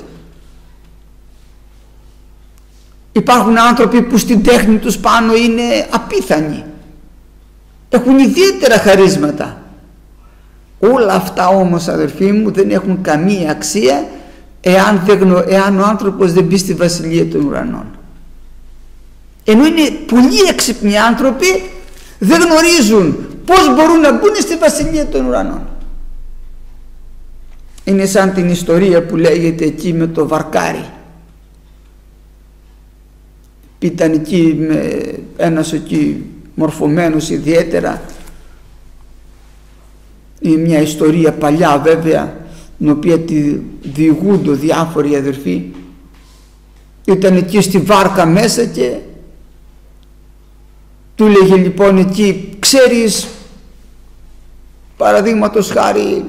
Υπάρχουν άνθρωποι που στην τέχνη τους πάνω είναι απίθανοι, έχουν ιδιαίτερα χαρίσματα. Όλα αυτά όμως, αδερφοί μου, δεν έχουν καμία αξία εάν ο άνθρωπος δεν μπει στη βασιλεία των ουρανών. Ενώ είναι πολύ έξυπνοι άνθρωποι, δεν γνωρίζουν πώς μπορούν να μπουν στη βασιλεία των ουρανών. Είναι σαν την ιστορία που λέγεται εκεί με το βαρκάρι. Ήταν εκεί ένας εκεί μορφωμένος ιδιαίτερα, είναι μια ιστορία παλιά βέβαια, την οποία τη διηγούνται διάφοροι αδερφοί. Ήταν εκεί στη βάρκα μέσα και του λέγε λοιπόν εκεί, ξέρεις, παραδείγματος χάρη,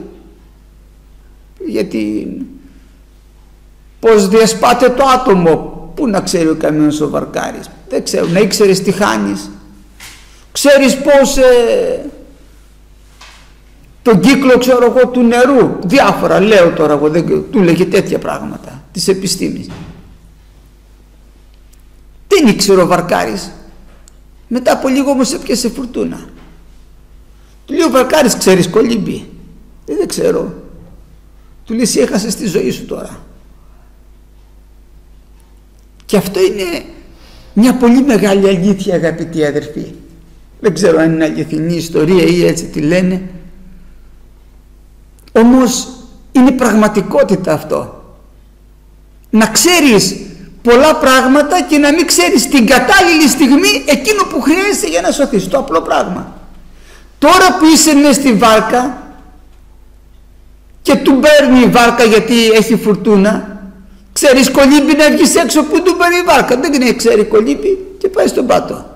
γιατί πως διασπάται το άτομο, πού να ξέρει ο καμένος ο βαρκάρης, δεν ξέρω, να ήξερες τι χάνεις, ξέρεις πως τον κύκλο, ξέρω εγώ, του νερού, διάφορα λέω τώρα εγώ, του λέγε τέτοια πράγματα της επιστήμης. Δεν ήξερε ο βαρκάρης. Μετά από λίγο όμως έπιασε φουρτούνα. Του λέει ο βαρκάρης, ξέρεις κολύμπι? Δεν ξέρω. Του λέει, εσύ έχασες τη ζωή σου τώρα. Και αυτό είναι μια πολύ μεγάλη αλήθεια, αγαπητοί αδερφοί. Δεν ξέρω αν είναι αληθινή ιστορία ή έτσι τη λένε, όμως είναι πραγματικότητα αυτό. Να ξέρεις πολλά πράγματα και να μην ξέρεις την κατάλληλη στιγμή εκείνο που χρειάζεται για να σωθείς. Το απλό πράγμα. Τώρα που είσαι μέσα στη βάρκα και του παίρνει η βάρκα γιατί έχει φουρτούνα, ξέρεις κολύμπι να βγεις έξω που του παίρνει η βάρκα? Δεν ξέρει κολύμπι και πάει στον πάτο.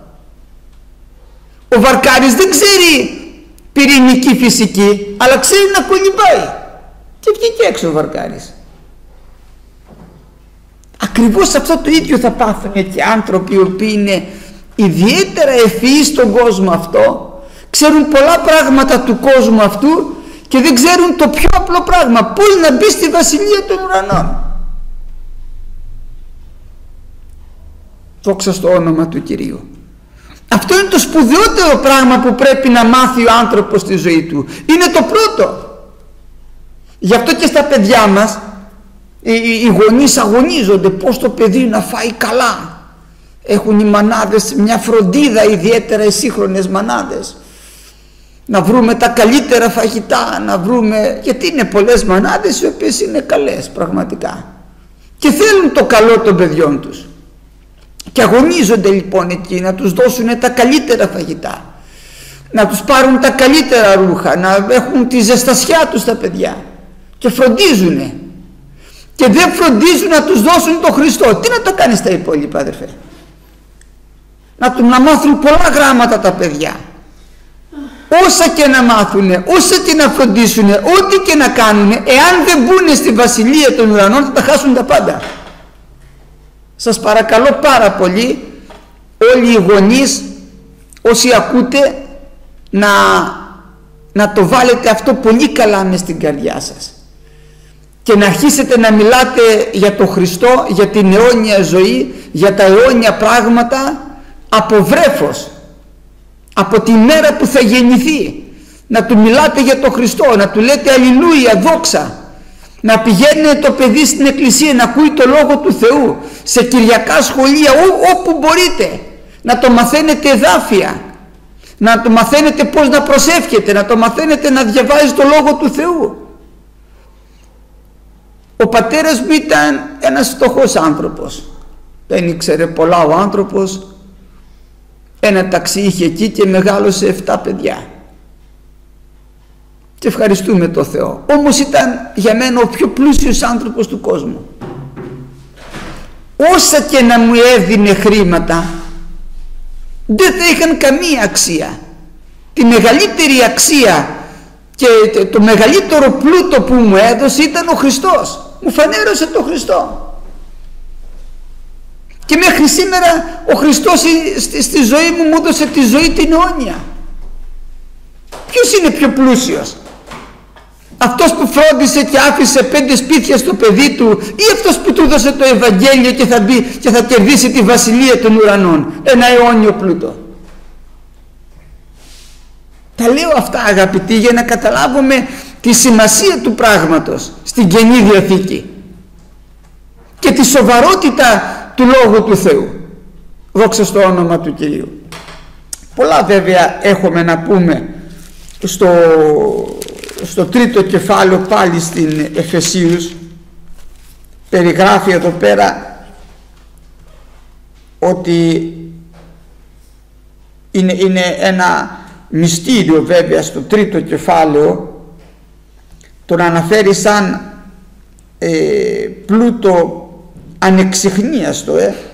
Ο βαρκάρης δεν ξέρει πυρηνική φυσική, αλλά ξέρει να κολυμπάει και βγήκε έξω ο βαρκάρης. Ακριβώς αυτό το ίδιο θα πάθουν και άνθρωποι οι οποίοι είναι ιδιαίτερα ευφυείς στον κόσμο αυτό, ξέρουν πολλά πράγματα του κόσμου αυτού και δεν ξέρουν το πιο απλό πράγμα, πώς να μπει στη βασιλεία των ουρανών. Δόξα στο όνομα του Κυρίου. Αυτό είναι το σπουδαιότερο πράγμα που πρέπει να μάθει ο άνθρωπος στη ζωή του. Είναι το πρώτο. Γι' αυτό και στα παιδιά μας οι γονείς αγωνίζονται πώς το παιδί να φάει καλά. Έχουν οι μανάδες μια φροντίδα, ιδιαίτερα οι σύγχρονες μανάδες, να βρούμε τα καλύτερα φαγητά, να βρούμε, γιατί είναι πολλές μανάδες οι οποίες είναι καλές πραγματικά και θέλουν το καλό των παιδιών τους και αγωνίζονται λοιπόν εκεί να τους δώσουν τα καλύτερα φαγητά, να τους πάρουν τα καλύτερα ρούχα, να έχουν τη ζεστασιά τους τα παιδιά και φροντίζουν και δεν φροντίζουν να τους δώσουν τον Χριστό. Τι να το κάνεις τα υπόλοιπα, αδερφέ? Να μάθουν πολλά γράμματα τα παιδιά, όσα και να μάθουν, όσα και να φροντίσουν, ό,τι και να κάνουν, εάν δεν μπουν στη βασιλεία των ουρανών θα τα χάσουν τα πάντα. Σας παρακαλώ πάρα πολύ όλοι οι γονείς, όσοι ακούτε, να το βάλετε αυτό πολύ καλά μες στην καρδιά σας και να αρχίσετε να μιλάτε για τον Χριστό, για την αιώνια ζωή, για τα αιώνια πράγματα από βρέφος, από τη μέρα που θα γεννηθεί. Να του μιλάτε για τον Χριστό, να του λέτε αλληλούια, δόξα, να πηγαίνει το παιδί στην εκκλησία, να ακούει το Λόγο του Θεού, σε κυριακά σχολεία, όπου μπορείτε, να το μαθαίνετε εδάφια, να το μαθαίνετε πώς να προσεύχετε, να το μαθαίνετε να διαβάζει το Λόγο του Θεού. Ο πατέρας μου ήταν ένας φτωχός άνθρωπος, δεν ήξερε πολλά ο άνθρωπος, ένα ταξί είχε εκεί και μεγάλωσε 7 παιδιά και ευχαριστούμε το Θεό. Όμως ήταν για μένα ο πιο πλούσιος άνθρωπος του κόσμου. Όσα και να μου έδινε χρήματα δεν θα είχαν καμία αξία. Τη μεγαλύτερη αξία και το μεγαλύτερο πλούτο που μου έδωσε ήταν ο Χριστός. Μου φανέρωσε τον Χριστό. Και μέχρι σήμερα ο Χριστός στη ζωή μου έδωσε τη ζωή την αιώνια. Ποιος είναι πιο πλούσιος? Αυτός που φρόντισε και άφησε 5 σπίτια στο παιδί του, ή αυτός που του έδωσε το Ευαγγέλιο και θα μπει και θα κερδίσει τη βασιλεία των ουρανών, ένα αιώνιο πλούτο? Τα λέω αυτά, αγαπητοί, για να καταλάβουμε τη σημασία του πράγματος στην Καινή Διαθήκη και τη σοβαρότητα του Λόγου του Θεού. Δόξα στο όνομα του Κυρίου. Πολλά βέβαια έχουμε να πούμε στο τρίτο κεφάλαιο πάλι στην Εφεσίους. Περιγράφει εδώ πέρα ότι είναι ένα μυστήριο βέβαια στο τρίτο κεφάλαιο, τον αναφέρει σαν πλούτο ανεξιχνίαστο,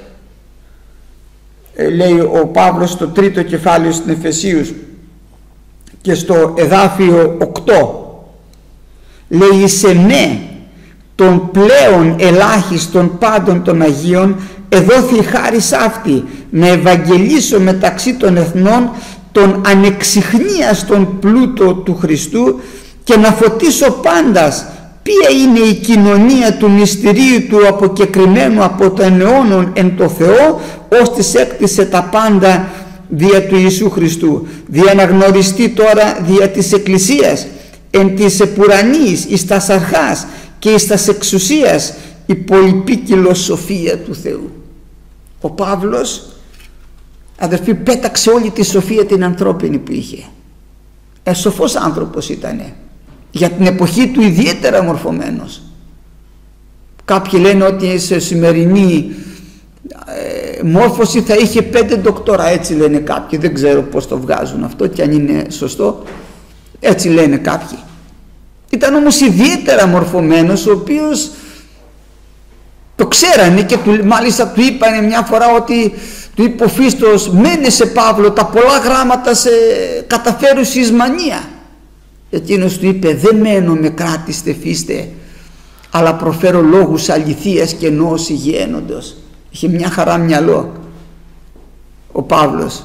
λέει ο Παύλος στο τρίτο κεφάλαιο στην Εφεσίους και στο εδάφιο 8, λέει σε ναι των πλέον ελάχιστον πάντων των Αγίων εδόθη χάρις αυτή να ευαγγελίσω μεταξύ των εθνών τον ανεξιχνίαστον πλούτο του Χριστού και να φωτίσω πάντας ποια είναι η κοινωνία του μυστηρίου του αποκεκριμένου από τον αιώνων εν το Θεό, ώστις έκτισε τα πάντα δια του Ιησού Χριστού, δια να γνωριστεί τώρα δια της Εκκλησίας εν της επουρανής εις τας αρχάς και εις τας εξουσίας η πολυπίκυλο σοφία του Θεού. Ο Παύλος, αδερφοί, πέταξε όλη τη σοφία την ανθρώπινη που είχε. Σοφός άνθρωπος ήτανε, για την εποχή του ιδιαίτερα μορφωμένος. Κάποιοι λένε ότι σε σημερινή μόρφωση θα είχε 5 ντοκτορά, έτσι λένε κάποιοι, δεν ξέρω πώς το βγάζουν αυτό και αν είναι σωστό, έτσι λένε κάποιοι. Ήταν όμως ιδιαίτερα μορφωμένος, ο οποίος το ξέρανε και μάλιστα του είπανε μια φορά ότι του είπε ο Φίστος, μένε σε Παύλο, τα πολλά γράμματα σε καταφέρουση εις μανία. Εκείνος του είπε, δεν μένω με κράτηστε Φίστε, αλλά προφέρω λόγους αληθείας και νόος υγιένοντος. Είχε μια χαρά μυαλό ο Παύλος,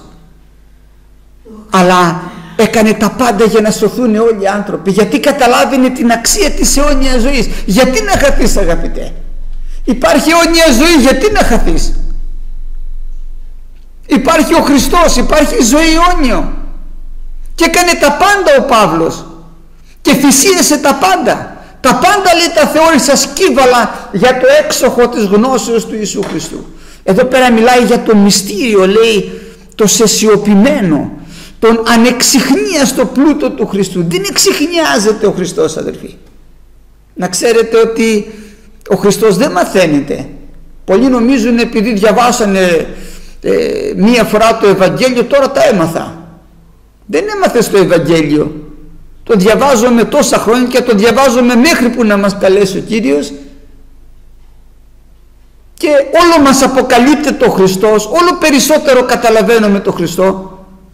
αλλά έκανε τα πάντα για να σωθούν όλοι οι άνθρωποι, γιατί καταλάβαινε την αξία της αιώνιας ζωής. Γιατί να χαθείς, αγαπητέ? Υπάρχει αιώνια ζωή, γιατί να χαθείς? Υπάρχει ο Χριστός, υπάρχει ζωή αιώνιο, και έκανε τα πάντα ο Παύλος και θυσίασε τα πάντα. Τα πάντα, λέει, τα θεώρησα σκύβαλα για το έξοχο της γνώσεως του Ιησού Χριστού. Εδώ πέρα μιλάει για το μυστήριο, λέει, το σεσιωπημένο, τον ανεξιχνίαστο πλούτο του Χριστού. Δεν εξιχνιάζεται ο Χριστός, αδερφοί. Να ξέρετε ότι ο Χριστός δεν μαθαίνεται. Πολλοί νομίζουν επειδή διαβάσανε μία φορά το Ευαγγέλιο, τώρα τα έμαθα. Δεν έμαθες το Ευαγγέλιο. Το διαβάζουμε τόσα χρόνια και το διαβάζουμε μέχρι που να μας καλέσει ο Κύριος, και όλο μας αποκαλύπτεται ο Χριστός, όλο περισσότερο καταλαβαίνουμε τον Χριστό.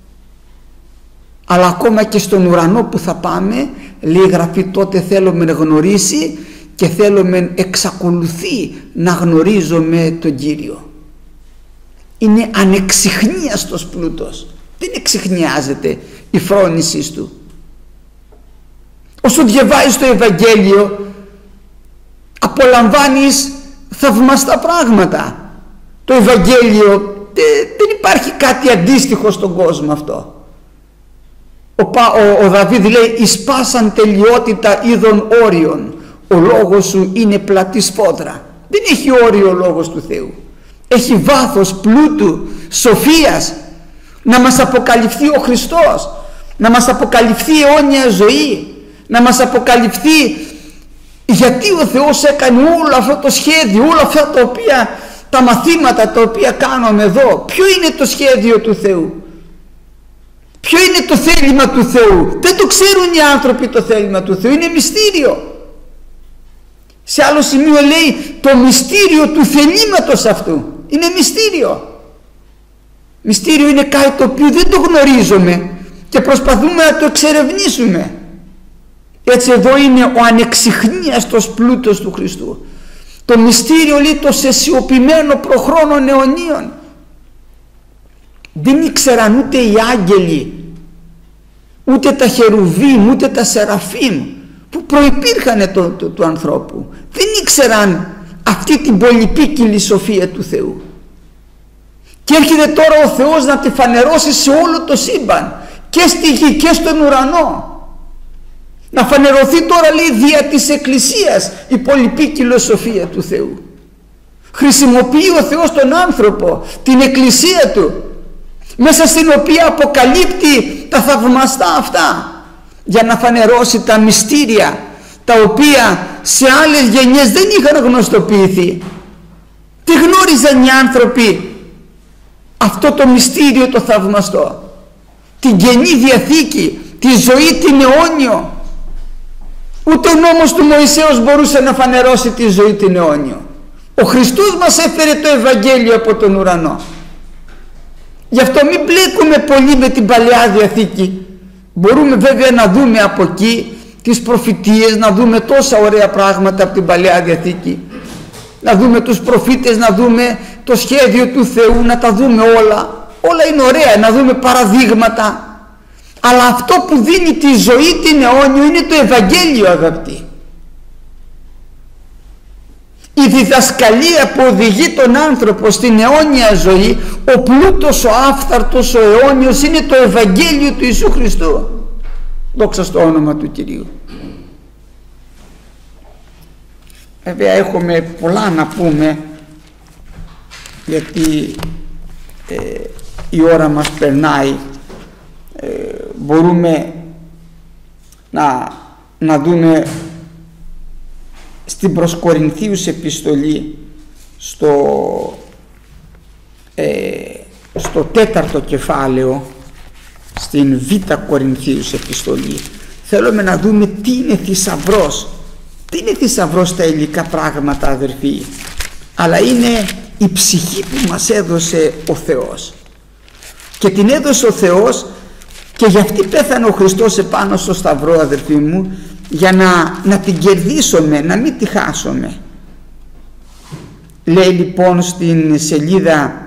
Αλλά ακόμα και στον ουρανό που θα πάμε, λέει η Γραφή, τότε θέλουμε να γνωρίσει και θέλουμε εξακολουθεί να γνωρίζουμε τον Κύριο. Είναι ανεξιχνίαστος πλούτος, δεν εξιχνιάζεται η φρόνησή του. Όσο διαβάζεις το Ευαγγέλιο, απολαμβάνεις θαυμαστά πράγματα. Το Ευαγγέλιο δεν υπάρχει κάτι αντίστοιχο στον κόσμο αυτό. Ο Δαβίδ λέει, εις πάσαν τελειότητα είδων όριων, ο λόγος σου είναι πλατή σφόδρα. Δεν έχει όριο ο λόγος του Θεού. Έχει βάθος, πλούτου, σοφίας. Να μας αποκαλυφθεί ο Χριστός, να μας αποκαλυφθεί η αιώνια ζωή, να μας αποκαλυφθεί γιατί ο Θεός έκανε όλο αυτό το σχέδιο, όλα αυτά τα μαθήματα τα οποία κάνουμε εδώ. Ποιο είναι το σχέδιο του Θεού? Ποιο είναι το θέλημα του Θεού? Δεν το ξέρουν οι άνθρωποι το θέλημα του Θεού, είναι μυστήριο. Σε άλλο σημείο λέει το μυστήριο του θελήματος αυτού. Είναι μυστήριο. Μυστήριο είναι κάτι το οποίο δεν το γνωρίζουμε και προσπαθούμε να το εξερευνήσουμε. Έτσι εδώ είναι ο ανεξιχνίαστος πλούτος του Χριστού. Το μυστήριο, λέει, το σεσιωπημένο προχρόνων αιωνίων. Δεν ήξεραν ούτε οι άγγελοι, ούτε τα χερουβίμ, ούτε τα σεραφείμ που προϋπήρχαν του ανθρώπου. Δεν ήξεραν αυτή την πολυπίκυλη σοφία του Θεού. Και έρχεται τώρα ο Θεός να τη φανερώσει σε όλο το σύμπαν, και στη γη και στον ουρανό. Να φανερωθεί τώρα, λέει, δια της Εκκλησίας η πολυπίκυλη σοφία του Θεού. Χρησιμοποιεί ο Θεός τον άνθρωπο, την Εκκλησία του, μέσα στην οποία αποκαλύπτει τα θαυμαστά αυτά, για να φανερώσει τα μυστήρια τα οποία σε άλλες γενιές δεν είχαν γνωστοποιηθεί. Τι γνώριζαν οι άνθρωποι αυτό το μυστήριο το θαυμαστό? Την Καινή Διαθήκη, τη ζωή την αιώνιο. Ούτε ο νόμος του Μωυσέως μπορούσε να φανερώσει τη ζωή την αιώνιο. Ο Χριστός μας έφερε το Ευαγγέλιο από τον ουρανό. Γι' αυτό μην μπλέκουμε πολύ με την Παλαιά Διαθήκη. Μπορούμε βέβαια να δούμε από εκεί τις προφητείες, να δούμε τόσα ωραία πράγματα από την Παλαιά Διαθήκη, να δούμε τους προφήτες, να δούμε το σχέδιο του Θεού, να τα δούμε όλα. Όλα είναι ωραία, να δούμε παραδείγματα. Αλλά αυτό που δίνει τη ζωή την αιώνιο είναι το Ευαγγέλιο, αγαπητοί. Η διδασκαλία που οδηγεί τον άνθρωπο στην αιώνια ζωή, ο πλούτος, ο άφθαρτος, ο αιώνιος, είναι το Ευαγγέλιο του Ιησού Χριστού. Δόξα στο όνομα του Κυρίου. Βέβαια έχουμε πολλά να πούμε, γιατί η ώρα μας περνάει. Μπορούμε να δούμε στην προς Κορινθίους επιστολή στο στο 4ο κεφάλαιο, στην Β' Κορινθίους επιστολή, θέλουμε να δούμε τι είναι θησαυρός. Τι είναι θησαυρός στα υλικά πράγματα, αδερφοί? Αλλά είναι η ψυχή που μας έδωσε ο Θεός, και την έδωσε ο Θεός και γι' αυτή πέθανε ο Χριστός επάνω στο σταυρό, αδερφοί μου, για να την κερδίσουμε, να μην τη χάσουμε. Λέει λοιπόν στην σελίδα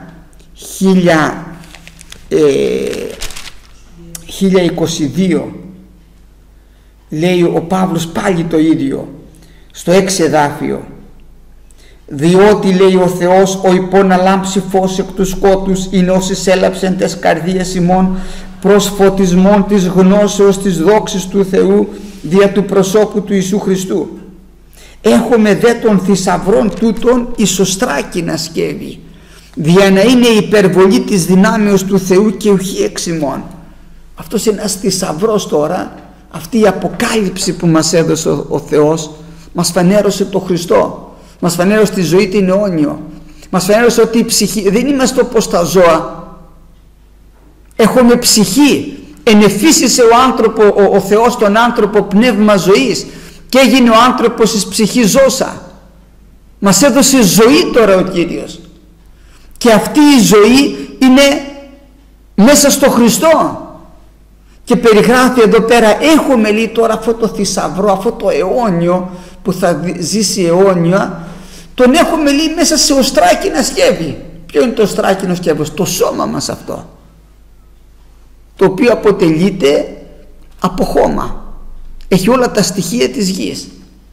1022, λέει ο Παύλος πάλι το ίδιο στο 6 εδάφιο: διότι, λέει, ο Θεός ο υπόν αλάμψει φως εκ του σκότους είναι όσοι έλαψεν τες καρδίες ημών προς φωτισμόν της γνώσεως της δόξης του Θεού δια του προσώπου του Ιησού Χριστού. Έχουμε δε των θησαυρών τούτων ισοστράκινα σκεύη, δια να είναι η υπερβολή της δυνάμεως του Θεού και ουχή εξ ημών. Αυτός είναι ένας θησαυρός τώρα, αυτή η αποκάλυψη που μας έδωσε ο Θεός. Μας φανέρωσε το Χριστό, μας φανέρωσε τη ζωή την αιώνιο, μας φανέρωσε ότι η ψυχή, δεν είμαστε όπως τα ζώα, έχουμε ψυχή. Ενεφύσισε ο Θεός τον άνθρωπο πνεύμα ζωής και έγινε ο άνθρωπος της ψυχής ζώσα. Μας έδωσε ζωή τώρα ο Κύριος, και αυτή η ζωή είναι μέσα στο Χριστό. Και περιγράφει εδώ πέρα, έχουμε, λέει, τώρα αυτό το θησαυρό, αυτό το αιώνιο που θα ζήσει αιώνια, τον έχουμε, λέει, μέσα σε οστράκινα σκεύη. Ποιο είναι το οστράκινο σκεύος? Το σώμα μας αυτό, το οποίο αποτελείται από χώμα, έχει όλα τα στοιχεία της γης.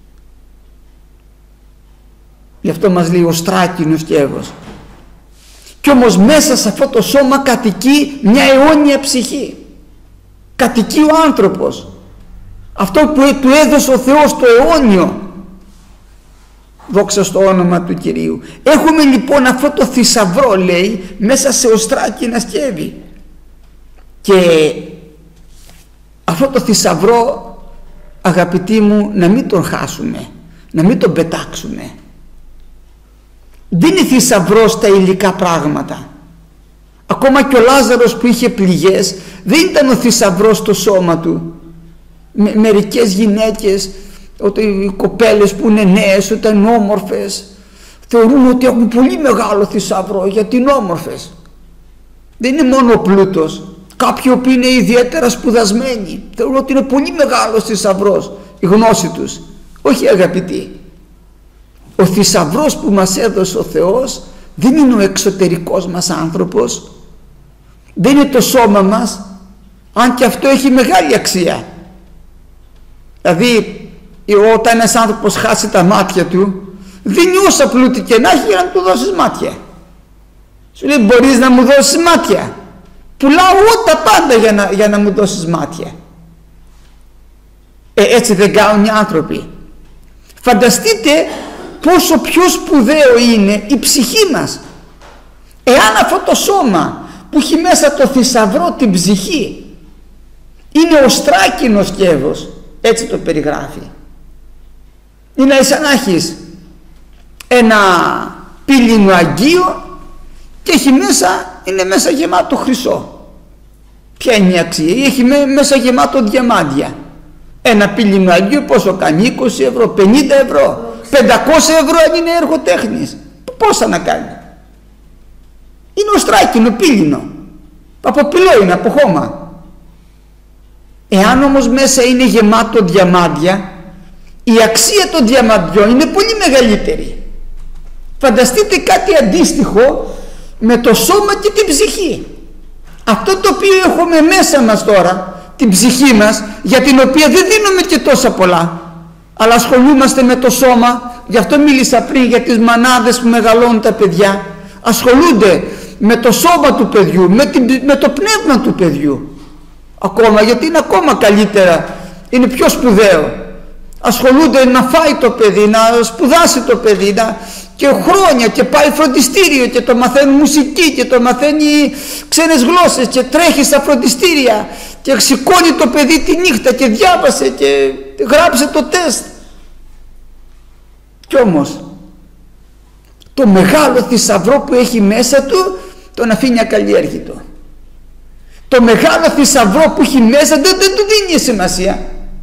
Γι' αυτό μας λέει οστράκινο σκεύος. Κι όμως μέσα σε αυτό το σώμα κατοικεί μια αιώνια ψυχή, κατοικεί ο άνθρωπος, αυτό που του έδωσε ο Θεός, το αιώνιο. Δόξα στο όνομα του Κυρίου. Έχουμε λοιπόν αυτό το θησαυρό, λέει, μέσα σε οστράκινα σκεύη, και αυτό το θησαυρό, αγαπητοί μου, να μην τον χάσουμε, να μην τον πετάξουμε. Δεν είναι θησαυρός τα υλικά πράγματα. Ακόμα και ο Λάζαρος που είχε πληγές, δεν ήταν ο θησαυρός στο σώμα του. Μερικές γυναίκες, οι κοπέλες που είναι νέες, όταν είναι όμορφες, θεωρούν ότι έχουν πολύ μεγάλο θησαυρό γιατί είναι όμορφες. Δεν είναι μόνο ο πλούτος. Κάποιοι που είναι ιδιαίτερα σπουδασμένοι θεωρούν ότι είναι πολύ μεγάλος θησαυρός η γνώση τους. Όχι, αγαπητοί, ο θησαυρός που μας έδωσε ο Θεός δεν είναι ο εξωτερικός μας άνθρωπος, δεν είναι το σώμα μας, αν και αυτό έχει μεγάλη αξία. Δηλαδή όταν ένας άνθρωπος χάσει τα μάτια του, δίνει όσα πλούτη και να έχει για να του δώσεις μάτια. Σου λέει, μπορείς να μου δώσεις μάτια? Πουλάω τα πάντα για να μου δώσεις μάτια. Έτσι δεν κάνουν οι άνθρωποι. Φανταστείτε πόσο πιο σπουδαίο είναι η ψυχή μας. Εάν αυτό το σώμα που έχει μέσα το θησαυρό, την ψυχή, είναι οστράκινο σκεύος, έτσι το περιγράφει. Είναι σαν να έχεις ένα πύληνο αγγείο και είναι μέσα γεμάτο χρυσό. Ποια είναι η αξία? Έχει μέσα γεμάτο διαμάντια. Ένα πύληνο αγγείο πόσο κάνει? 20 ευρώ, 50 ευρώ, 500 ευρώ αν είναι έργο τέχνης. Πόσα να κάνει? Είναι οστράκινο, πύληνο, από πυλό είναι, από χώμα. Εάν όμως μέσα είναι γεμάτο διαμάντια, η αξία των διαμαντιών είναι πολύ μεγαλύτερη. Φανταστείτε κάτι αντίστοιχο με το σώμα και την ψυχή. Αυτό το οποίο έχουμε μέσα μας τώρα, την ψυχή μας, για την οποία δεν δίνουμε και τόσα πολλά, αλλά ασχολούμαστε με το σώμα. Γι' αυτό μίλησα πριν για τις μανάδες που μεγαλώνουν τα παιδιά. Ασχολούνται με το σώμα του παιδιού, με το πνεύμα του παιδιού ακόμα, γιατί είναι ακόμα καλύτερα, είναι πιο σπουδαίο. Ασχολούνται να φάει το παιδί, να σπουδάσει το παιδί, και χρόνια, και πάει φροντιστήριο και το μαθαίνει μουσική και το μαθαίνει ξένες γλώσσες και τρέχει στα φροντιστήρια και σηκώνει το παιδί τη νύχτα και διάβασε και γράψε το τεστ. Κι όμως το μεγάλο θησαυρό που έχει μέσα του τον αφήνει ακαλλιέργητο. Το μεγάλο θησαυρό που έχει μέσα δεν του δίνει σημασία.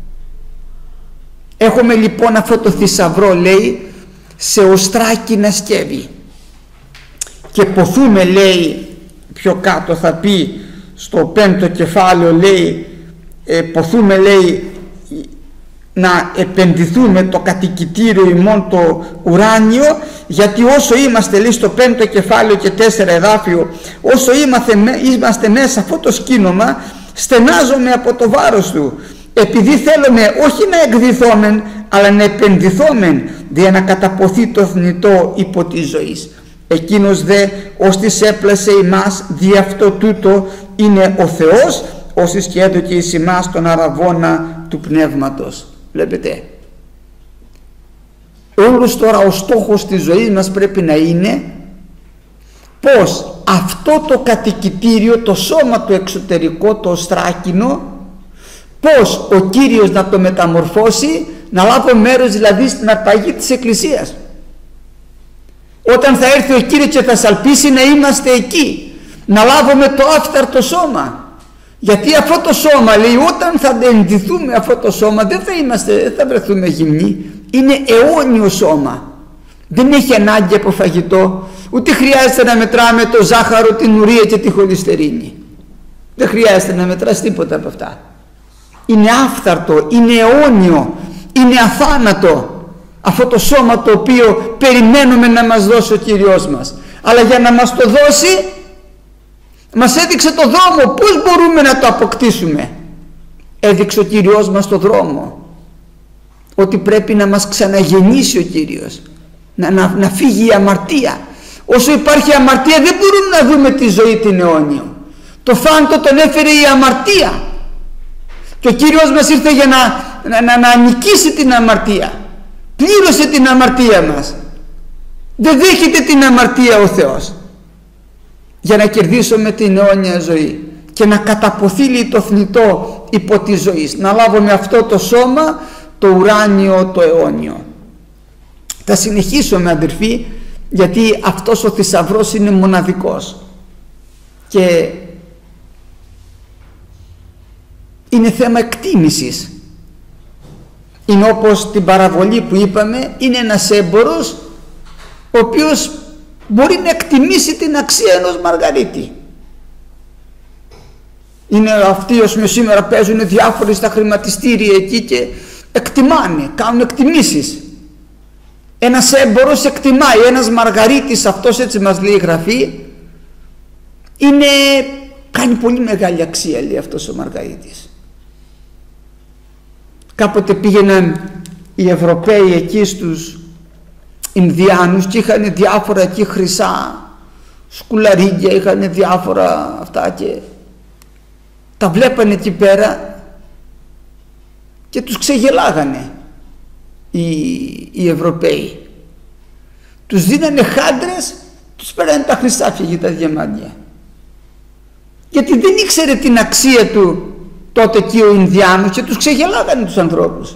Έχουμε λοιπόν αυτό το θησαυρό, λέει, σε οστράκινα σκεύη και ποθούμε, λέει, πιο κάτω θα πει στο 5ο κεφάλαιο, λέει, ποθούμε, λέει, να επενδυθούμε το κατοικητήριο ημών το ουράνιο, γιατί όσο είμαστε, λέει, στο 5ο κεφάλαιο και 4 εδάφιο, όσο είμαστε μέσα σε αυτό το σκήνομα, στενάζομαι από το βάρος του, επειδή θέλουμε όχι να εκδηθόμεν, αλλά να επενδυθόμεν, δια να καταποθεί το θνητό υπό της ζωής. Εκείνος δε ως της έπλασε ημάς, δι' αυτό τούτο είναι ο Θεός, όσοι και έδωκε εις ημάς τον αραβώνα του πνεύματος. Βλέπετε, όλος τώρα ο στόχος της ζωής μας πρέπει να είναι πως αυτό το κατοικητήριο, το σώμα του εξωτερικό, το οστράκινο, πως ο Κύριος να το μεταμορφώσει, να λάβω μέρος δηλαδή στην αρπαγή της Εκκλησίας. Όταν θα έρθει ο Κύριος και θα σαλπίσει, να είμαστε εκεί, να λάβουμε το άφθαρτο σώμα. Γιατί αυτό το σώμα, λέει, όταν θα εντυθούμε αυτό το σώμα, δεν θα βρεθούμε γυμνοί. Είναι αιώνιο σώμα. Δεν έχει ανάγκη από φαγητό, ούτε χρειάζεται να μετράμε το ζάχαρο, την ουρία και τη χολυστερίνη. Δεν χρειάζεται να μετράς τίποτα από αυτά. Είναι άφθαρτο, είναι αιώνιο, είναι αθάνατο αυτό το σώμα το οποίο περιμένουμε να μας δώσει ο Κύριος μας. Αλλά για να μας το δώσει, μας έδειξε το δρόμο. Πώς μπορούμε να το αποκτήσουμε? Έδειξε ο Κύριος μας το δρόμο, ότι πρέπει να μας ξαναγεννήσει ο Κύριος, να φύγει η αμαρτία. Όσο υπάρχει αμαρτία δεν μπορούμε να δούμε τη ζωή την αιώνιο. Το θάνατο τον έφερε η αμαρτία και ο Κύριος μας ήρθε για να νικήσει την αμαρτία. Πλήρωσε την αμαρτία μας. Δεν δέχεται την αμαρτία ο Θεός, για να κερδίσουμε την αιώνια ζωή και να καταποθεί το θνητό υπό τη ζωή, να λάβουμε αυτό το σώμα, το ουράνιο, το αιώνιο. Θα συνεχίσουμε, αδερφοί, γιατί αυτός ο θησαυρός είναι μοναδικός και είναι θέμα εκτίμησης. Είναι όπως την παραβολή που είπαμε, είναι ένας έμπορος ο οποίος μπορεί να εκτιμήσει την αξία ενός μαργαρίτη. Είναι αυτοί όσοι σήμερα παίζουν διάφοροι στα χρηματιστήρια εκεί και εκτιμάνε, κάνουν εκτιμήσεις. Ένας έμπορος εκτιμάει, ένας μαργαρίτης, αυτός έτσι μας λέει η Γραφή, κάνει πολύ μεγάλη αξία, λέει αυτός ο μαργαρίτης. Κάποτε πήγαιναν οι Ευρωπαίοι εκεί στους Ινδιάνους και είχαν διάφορα εκεί χρυσά σκουλαρίκια, είχαν διάφορα αυτά και τα βλέπανε εκεί πέρα και τους ξεγελάγανε οι Ευρωπαίοι. Τους δίνανε χάντρες, τους πέρανε τα χρυσάφια και τα διαμάντια, γιατί δεν ήξερε την αξία του τότε εκεί ο Ινδιάνος και τους ξεγελάγανε τους ανθρώπους.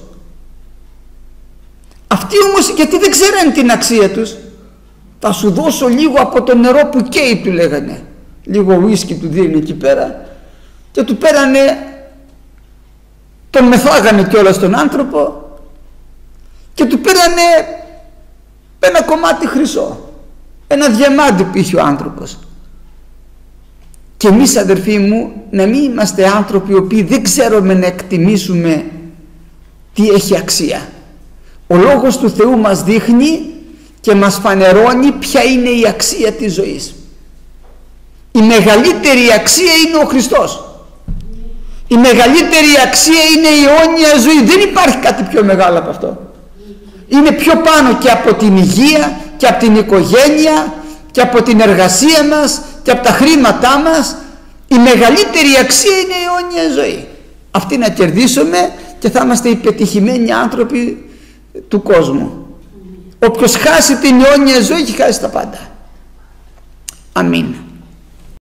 Αυτοί όμως, γιατί δεν ξέραν την αξία τους, θα σου δώσω λίγο από το νερό που καίει, του λέγανε, λίγο ουίσκι του δίνει εκεί πέρα, και του πέρανε, τον μεθάγανε κιόλας τον άνθρωπο και του πέρανε ένα κομμάτι χρυσό, ένα διαμάντι που είχε ο άνθρωπος. Και εμείς, αδερφοί μου, να μην είμαστε άνθρωποι οι οποίοι δεν ξέρουμε να εκτιμήσουμε τι έχει αξία. Ο Λόγος του Θεού μας δείχνει και μας φανερώνει ποια είναι η αξία της ζωής. Η μεγαλύτερη αξία είναι ο Χριστός. Η μεγαλύτερη αξία είναι η αιώνια ζωή. Δεν υπάρχει κάτι πιο μεγάλο από αυτό. Είναι πιο πάνω και από την υγεία και από την οικογένεια και από την εργασία μας και από τα χρήματά μας. Η μεγαλύτερη αξία είναι η αιώνια ζωή. Αυτή να κερδίσουμε και θα είμαστε οι πετυχημένοι άνθρωποι του κόσμου. Όποιος χάσει την αιώνια ζωή έχει χάσει τα πάντα. Αμήν.